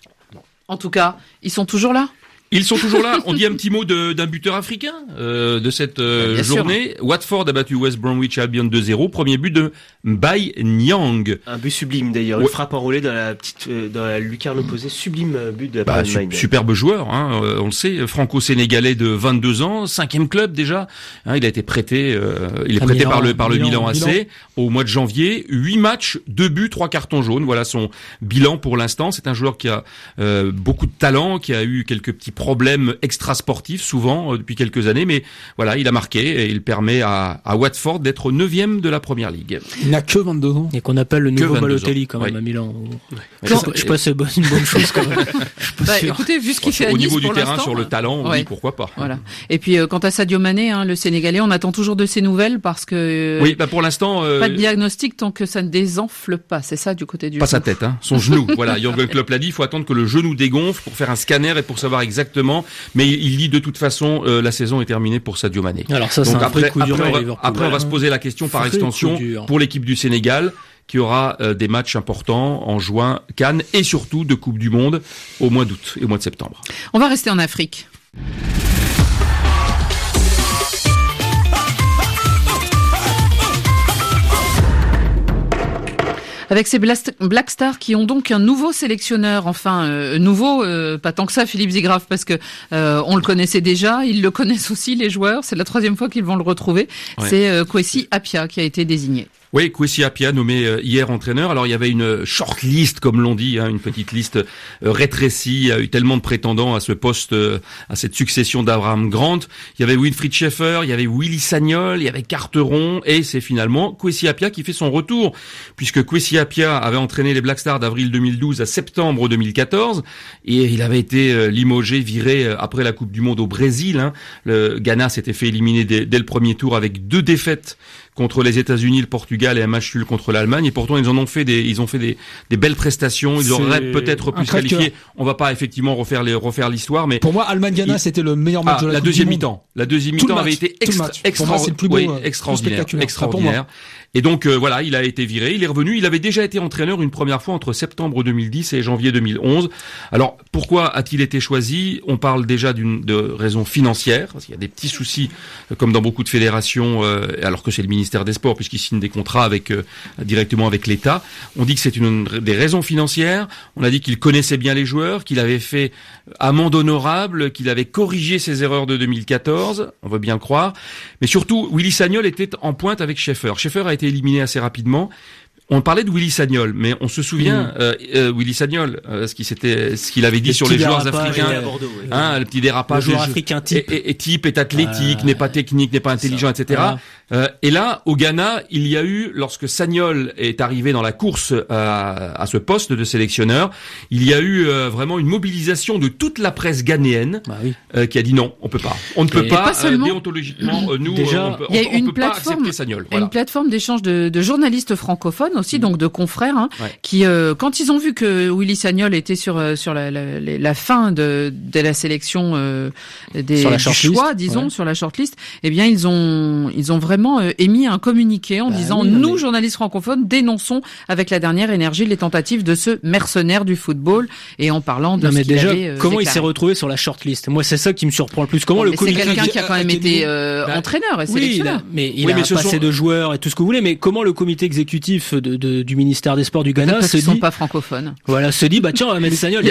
En tout cas, ils sont toujours là. Ils sont toujours là. On dit un petit mot d'un buteur africain de cette journée. Sûr. Watford a battu West Bromwich Albion 2-0. Premier but de Mbaye Nyang. Un but sublime d'ailleurs. Une frappe enroulée dans la lucarne opposée. Sublime but de la part de Mbaye. Superbe joueur, on le sait. Franco-sénégalais de 22 ans, 5e club déjà. Il a été prêté. Il est prêté par le Milan AC au mois de janvier. 8 matchs, 2 buts, 3 cartons jaunes. Voilà son bilan pour l'instant. C'est un joueur qui a beaucoup de talent, qui a eu quelques petits problèmes extrasportifs souvent depuis quelques années, mais voilà, il a marqué et il permet à Watford d'être 9e de la Première Ligue. Il n'a que 22 ans. Et qu'on appelle le nouveau Balotelli quand même à Milan. Je sais pas si c'est une bonne chose quand même. Écoutez, vu ce qu'il fait à Nice, au niveau du pour terrain, l'instant, sur le talent, oui, pourquoi pas. Voilà. Et puis quant à Sadio Mané, le Sénégalais, on attend toujours de ses nouvelles parce que oui, pour l'instant pas de diagnostic tant que ça ne désenfle pas. C'est ça du côté du pas genou. Sa tête, son genou. Voilà, Jürgen Klopp l'a dit, il faut attendre que le genou dégonfle pour faire un scanner et pour savoir exactement. Mais il dit de toute façon la saison est terminée pour Sadio Mané. Alors ça, c'est un vrai coup dur. Après, on va se poser la question par extension pour l'équipe du Sénégal, qui aura des matchs importants en juin, Cannes et surtout de Coupe du Monde au mois d'août et au mois de septembre. On va rester en Afrique. Avec ces Black Stars qui ont donc un nouveau sélectionneur, nouveau, pas tant que ça, Philippe Zigraf, parce que on le connaissait déjà, ils le connaissent aussi les joueurs, c'est la 3e fois qu'ils vont le retrouver. Ouais. C'est Kwesi Appiah qui a été désigné. Oui, Kwesi Appiah nommé hier entraîneur. Alors il y avait une short list, comme l'on dit, une petite liste rétrécie. Il y a eu tellement de prétendants à ce poste, à cette succession d'Abraham Grant. Il y avait Winfried Schaeffer, il y avait Willy Sagnol, il y avait Carteron, et c'est finalement Kwesi Appiah qui fait son retour, puisque Kwesi Appiah avait entraîné les Black Stars d'avril 2012 à septembre 2014, et il avait été limogé, viré après la Coupe du Monde au Brésil. Le Ghana s'était fait éliminer dès le premier tour avec 2 défaites contre les États-Unis, le Portugal et un match nul contre l'Allemagne. Et pourtant, ils ont fait des belles prestations. Ils auraient peut-être pu se qualifier. On va pas effectivement refaire l'histoire, mais pour moi, Allemagne-Ghana, c'était le meilleur match de la Coupe du Monde. La deuxième mi-temps avait été extraordinaire. Et donc voilà, il a été viré, il est revenu. Il avait déjà été entraîneur une première fois entre septembre 2010 et janvier 2011. Alors pourquoi a-t-il été choisi ? On parle déjà de raisons financières, parce qu'il y a des petits soucis, comme dans beaucoup de fédérations, alors que c'est le ministère des Sports, puisqu'il signe des contrats directement avec l'État. On dit que c'est des raisons financières. On a dit qu'il connaissait bien les joueurs, qu'il avait fait amende honorable, qu'il avait corrigé ses erreurs de 2014. On veut bien le croire. Mais surtout, Willy Sagnol était en pointe avec Schaeffer. Schaeffer a été éliminé assez rapidement. On parlait de Willy Sagnol, mais on se souvient, Willy Sagnol, ce qu'il avait dit sur les joueurs africains, le petit dérapage, le joueur africain type est athlétique, n'est pas technique, n'est pas intelligent, etc. Et là, au Ghana, il y a eu, lorsque Sagnol est arrivé dans la course à ce poste de sélectionneur, il y a eu vraiment une mobilisation de toute la presse ghanéenne qui a dit non, on peut pas, on ne peut pas déontologiquement, nous, déjà, on peut pas accepter Sagnol. Il y a une plateforme d'échange de journalistes francophones aussi, donc de confrères, qui quand ils ont vu que Willy Sagnol était sur la fin de la sélection du choix, disons, sur la shortlist, eh bien ils ont vraiment émis un communiqué en disant nous, journalistes francophones, dénonçons avec la dernière énergie les tentatives de ce mercenaire du football, et en parlant de ce qu'il avait comment déclaré. Il s'est retrouvé sur la shortlist? Moi, c'est ça qui me surprend le plus. Comment le comité... C'est quelqu'un qui a quand même été entraîneur et sélectionneur. Il a passé de joueurs et tout ce que vous voulez, mais comment le comité exécutif du ministère des Sports du Ghana se dit... sont pas francophones. Voilà, se dit, tiens, on va mettre Sagnol.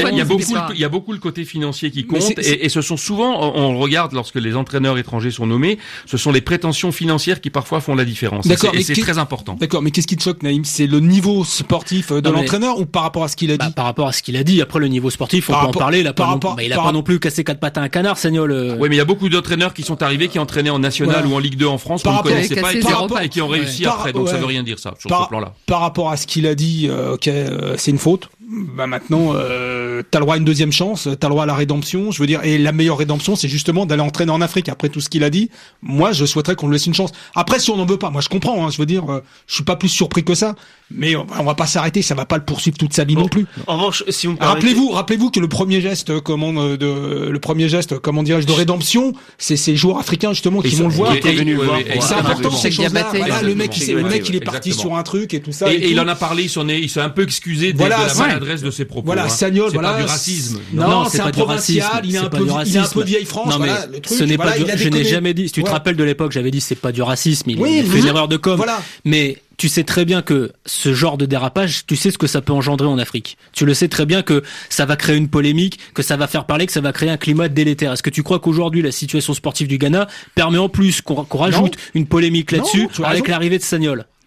Il y a beaucoup le côté financier qui compte, et ce sont souvent, on regarde lorsque les entraîneurs étrangers sont nommés, ce sont les prétentions financières qui parfois font la différence. D'accord, et c'est très important. D'accord, mais qu'est-ce qui te choque, Naïm? C'est le niveau sportif de l'entraîneur ou par rapport à ce qu'il a dit? Par rapport à ce qu'il a dit. Après, le niveau sportif, on peut en parler. Il a pas non plus cassé 4 pattes à un canard, Sagnol. Oui, mais il y a beaucoup d'entraîneurs qui sont arrivés, qui entraînaient en national ou en Ligue 2 en France, qu'on ne connaissait pas et qui ont réussi après. Donc ça veut rien dire, ça, sur ce plan-là. Par rapport à ce qu'il a dit, c'est une faute. Maintenant, t'as le droit à une deuxième chance, t'as le droit à la rédemption, je veux dire, et la meilleure rédemption, c'est justement d'aller entraîner en Afrique. Après tout ce qu'il a dit, moi, je souhaiterais qu'on lui laisse une chance. Après, si on n'en veut pas, moi, je comprends, je veux dire, je suis pas plus surpris que ça, mais on va pas s'arrêter, ça va pas le poursuivre toute sa vie non plus. En revanche, si on rappelez-vous que le premier geste, comment dirais-je, de rédemption, c'est ces joueurs africains, justement, qui vont le voir. C'est important, ces choses-là. Voilà, le mec, il est parti sur un truc et tout ça. Et il en a parlé, il s'est un peu excusé de la maladresse de ses propos. Voilà, Sagnol, c'est pas du racisme. Non, c'est un provincial, il est un peu vieille France, voilà, le truc. Ce n'est pas je n'ai jamais dit, si tu te rappelles de l'époque, j'avais dit c'est pas du racisme, il fait une erreur de com. Mais tu sais très bien que ce genre de dérapage, tu sais ce que ça peut engendrer en Afrique. Tu le sais très bien que ça va créer une polémique, que ça va faire parler, que ça va créer un climat délétère. Est-ce que tu crois qu'aujourd'hui, la situation sportive du Ghana permet en plus qu'on rajoute une polémique là-dessus avec l'arrivée de Sagnol?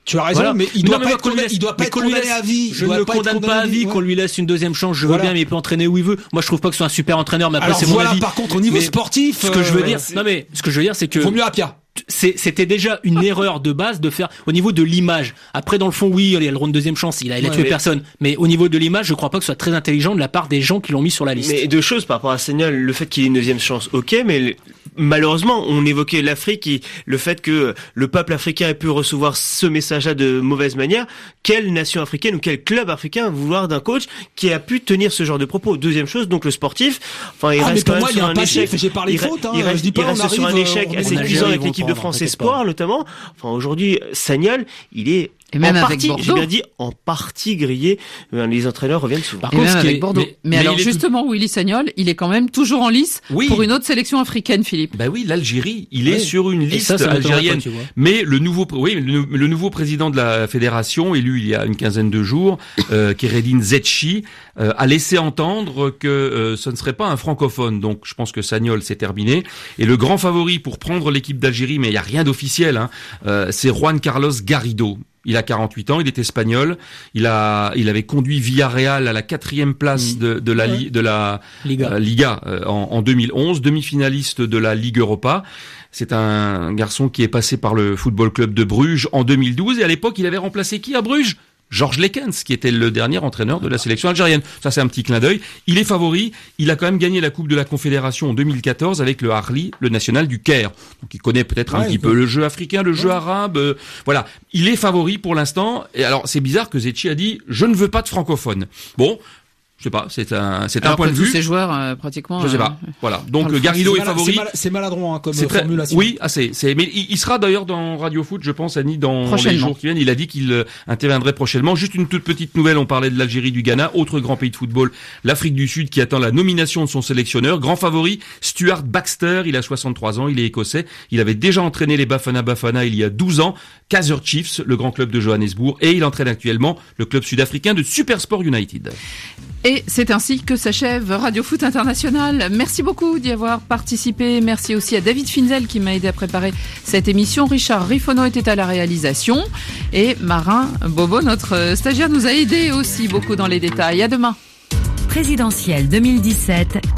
Tu as raison, mais il doit pas être condamné à vie. Je ne le condamne pas à vie, qu'on lui laisse une deuxième chance. Je veux bien, mais il peut entraîner où il veut. Moi, je trouve pas que ce soit un super entraîneur, mais après, c'est mon avis. Par contre, au niveau sportif, ce que je veux dire, c'est que vaut mieux à Pia. C'était déjà une erreur de base de faire au niveau de l'image. Après, dans le fond, oui, il a le droit de deuxième chance. Il a tué personne. Mais au niveau de l'image, je crois pas que ce soit très intelligent de la part des gens qui l'ont mis sur la liste. Mais deux choses par rapport à Sagnol, le fait qu'il ait une deuxième chance, ok, mais malheureusement, on évoquait l'Afrique et le fait que le peuple africain ait pu recevoir ce message-là de mauvaise manière. Quelle nation africaine ou quel club africain va vouloir d'un coach qui a pu tenir ce genre de propos? Deuxième chose, donc le sportif, il reste quand même sur un échec. J'ai parlé de faute, il reste sur un échec assez cuisant avec l'équipe de France Espoir, notamment. Aujourd'hui, Sagnol, il est j'ai bien dit en partie grillé. Les entraîneurs reviennent souvent. Par contre, avec Bordeaux. Mais alors justement, Willy Sagnol, il est quand même toujours en lice pour une autre sélection africaine, Philippe. Bah oui, l'Algérie, il est sur une liste algérienne. Mais le nouveau président de la fédération, élu il y a une quinzaine de jours, Kéredine Zetchi, a laissé entendre que ce ne serait pas un francophone. Donc je pense que Sagnol, c'est terminé. Et le grand favori pour prendre l'équipe d'Algérie, mais il y a rien d'officiel, c'est Juan Carlos Garrido. Il a 48 ans, il est espagnol. Il avait conduit Villarreal à la 4e place de la Liga en 2011, demi-finaliste de la Ligue Europa. C'est un garçon qui est passé par le Football Club de Bruges en 2012 et à l'époque, il avait remplacé qui à Bruges? Georges Lekens, qui était le dernier entraîneur de la sélection algérienne. Ça, c'est un petit clin d'œil. Il est favori. Il a quand même gagné la Coupe de la Confédération en 2014 avec le Ahly, le national du Caire. Donc, il connaît peut-être un petit peu le jeu africain, le jeu arabe. Voilà. Il est favori pour l'instant. Et alors, c'est bizarre que Zetchi a dit, je ne veux pas de francophone. Bon. Je sais pas, c'est un point de vue. Tous ces joueurs, pratiquement. Je sais pas. Voilà. Donc, Garrido est favori. C'est maladroit, comme formulation. Oui, mais il sera d'ailleurs dans Radio Foot, je pense, Annie, dans les jours qui viennent. Il a dit qu'il interviendrait prochainement. Juste une toute petite nouvelle. On parlait de l'Algérie, du Ghana. Autre grand pays de football, l'Afrique du Sud, qui attend la nomination de son sélectionneur. Grand favori, Stuart Baxter. Il a 63 ans. Il est écossais. Il avait déjà entraîné les Bafana Bafana il y a 12 ans. Kaizer Chiefs, le grand club de Johannesburg. Et il entraîne actuellement le club sud-africain de Supersport United. Et c'est ainsi que s'achève Radio Foot International. Merci beaucoup d'y avoir participé. Merci aussi à David Finzel qui m'a aidé à préparer cette émission. Richard Riffono était à la réalisation. Et Marin Bobo, notre stagiaire, nous a aidé aussi beaucoup dans les détails. À demain. Présidentielle 2017.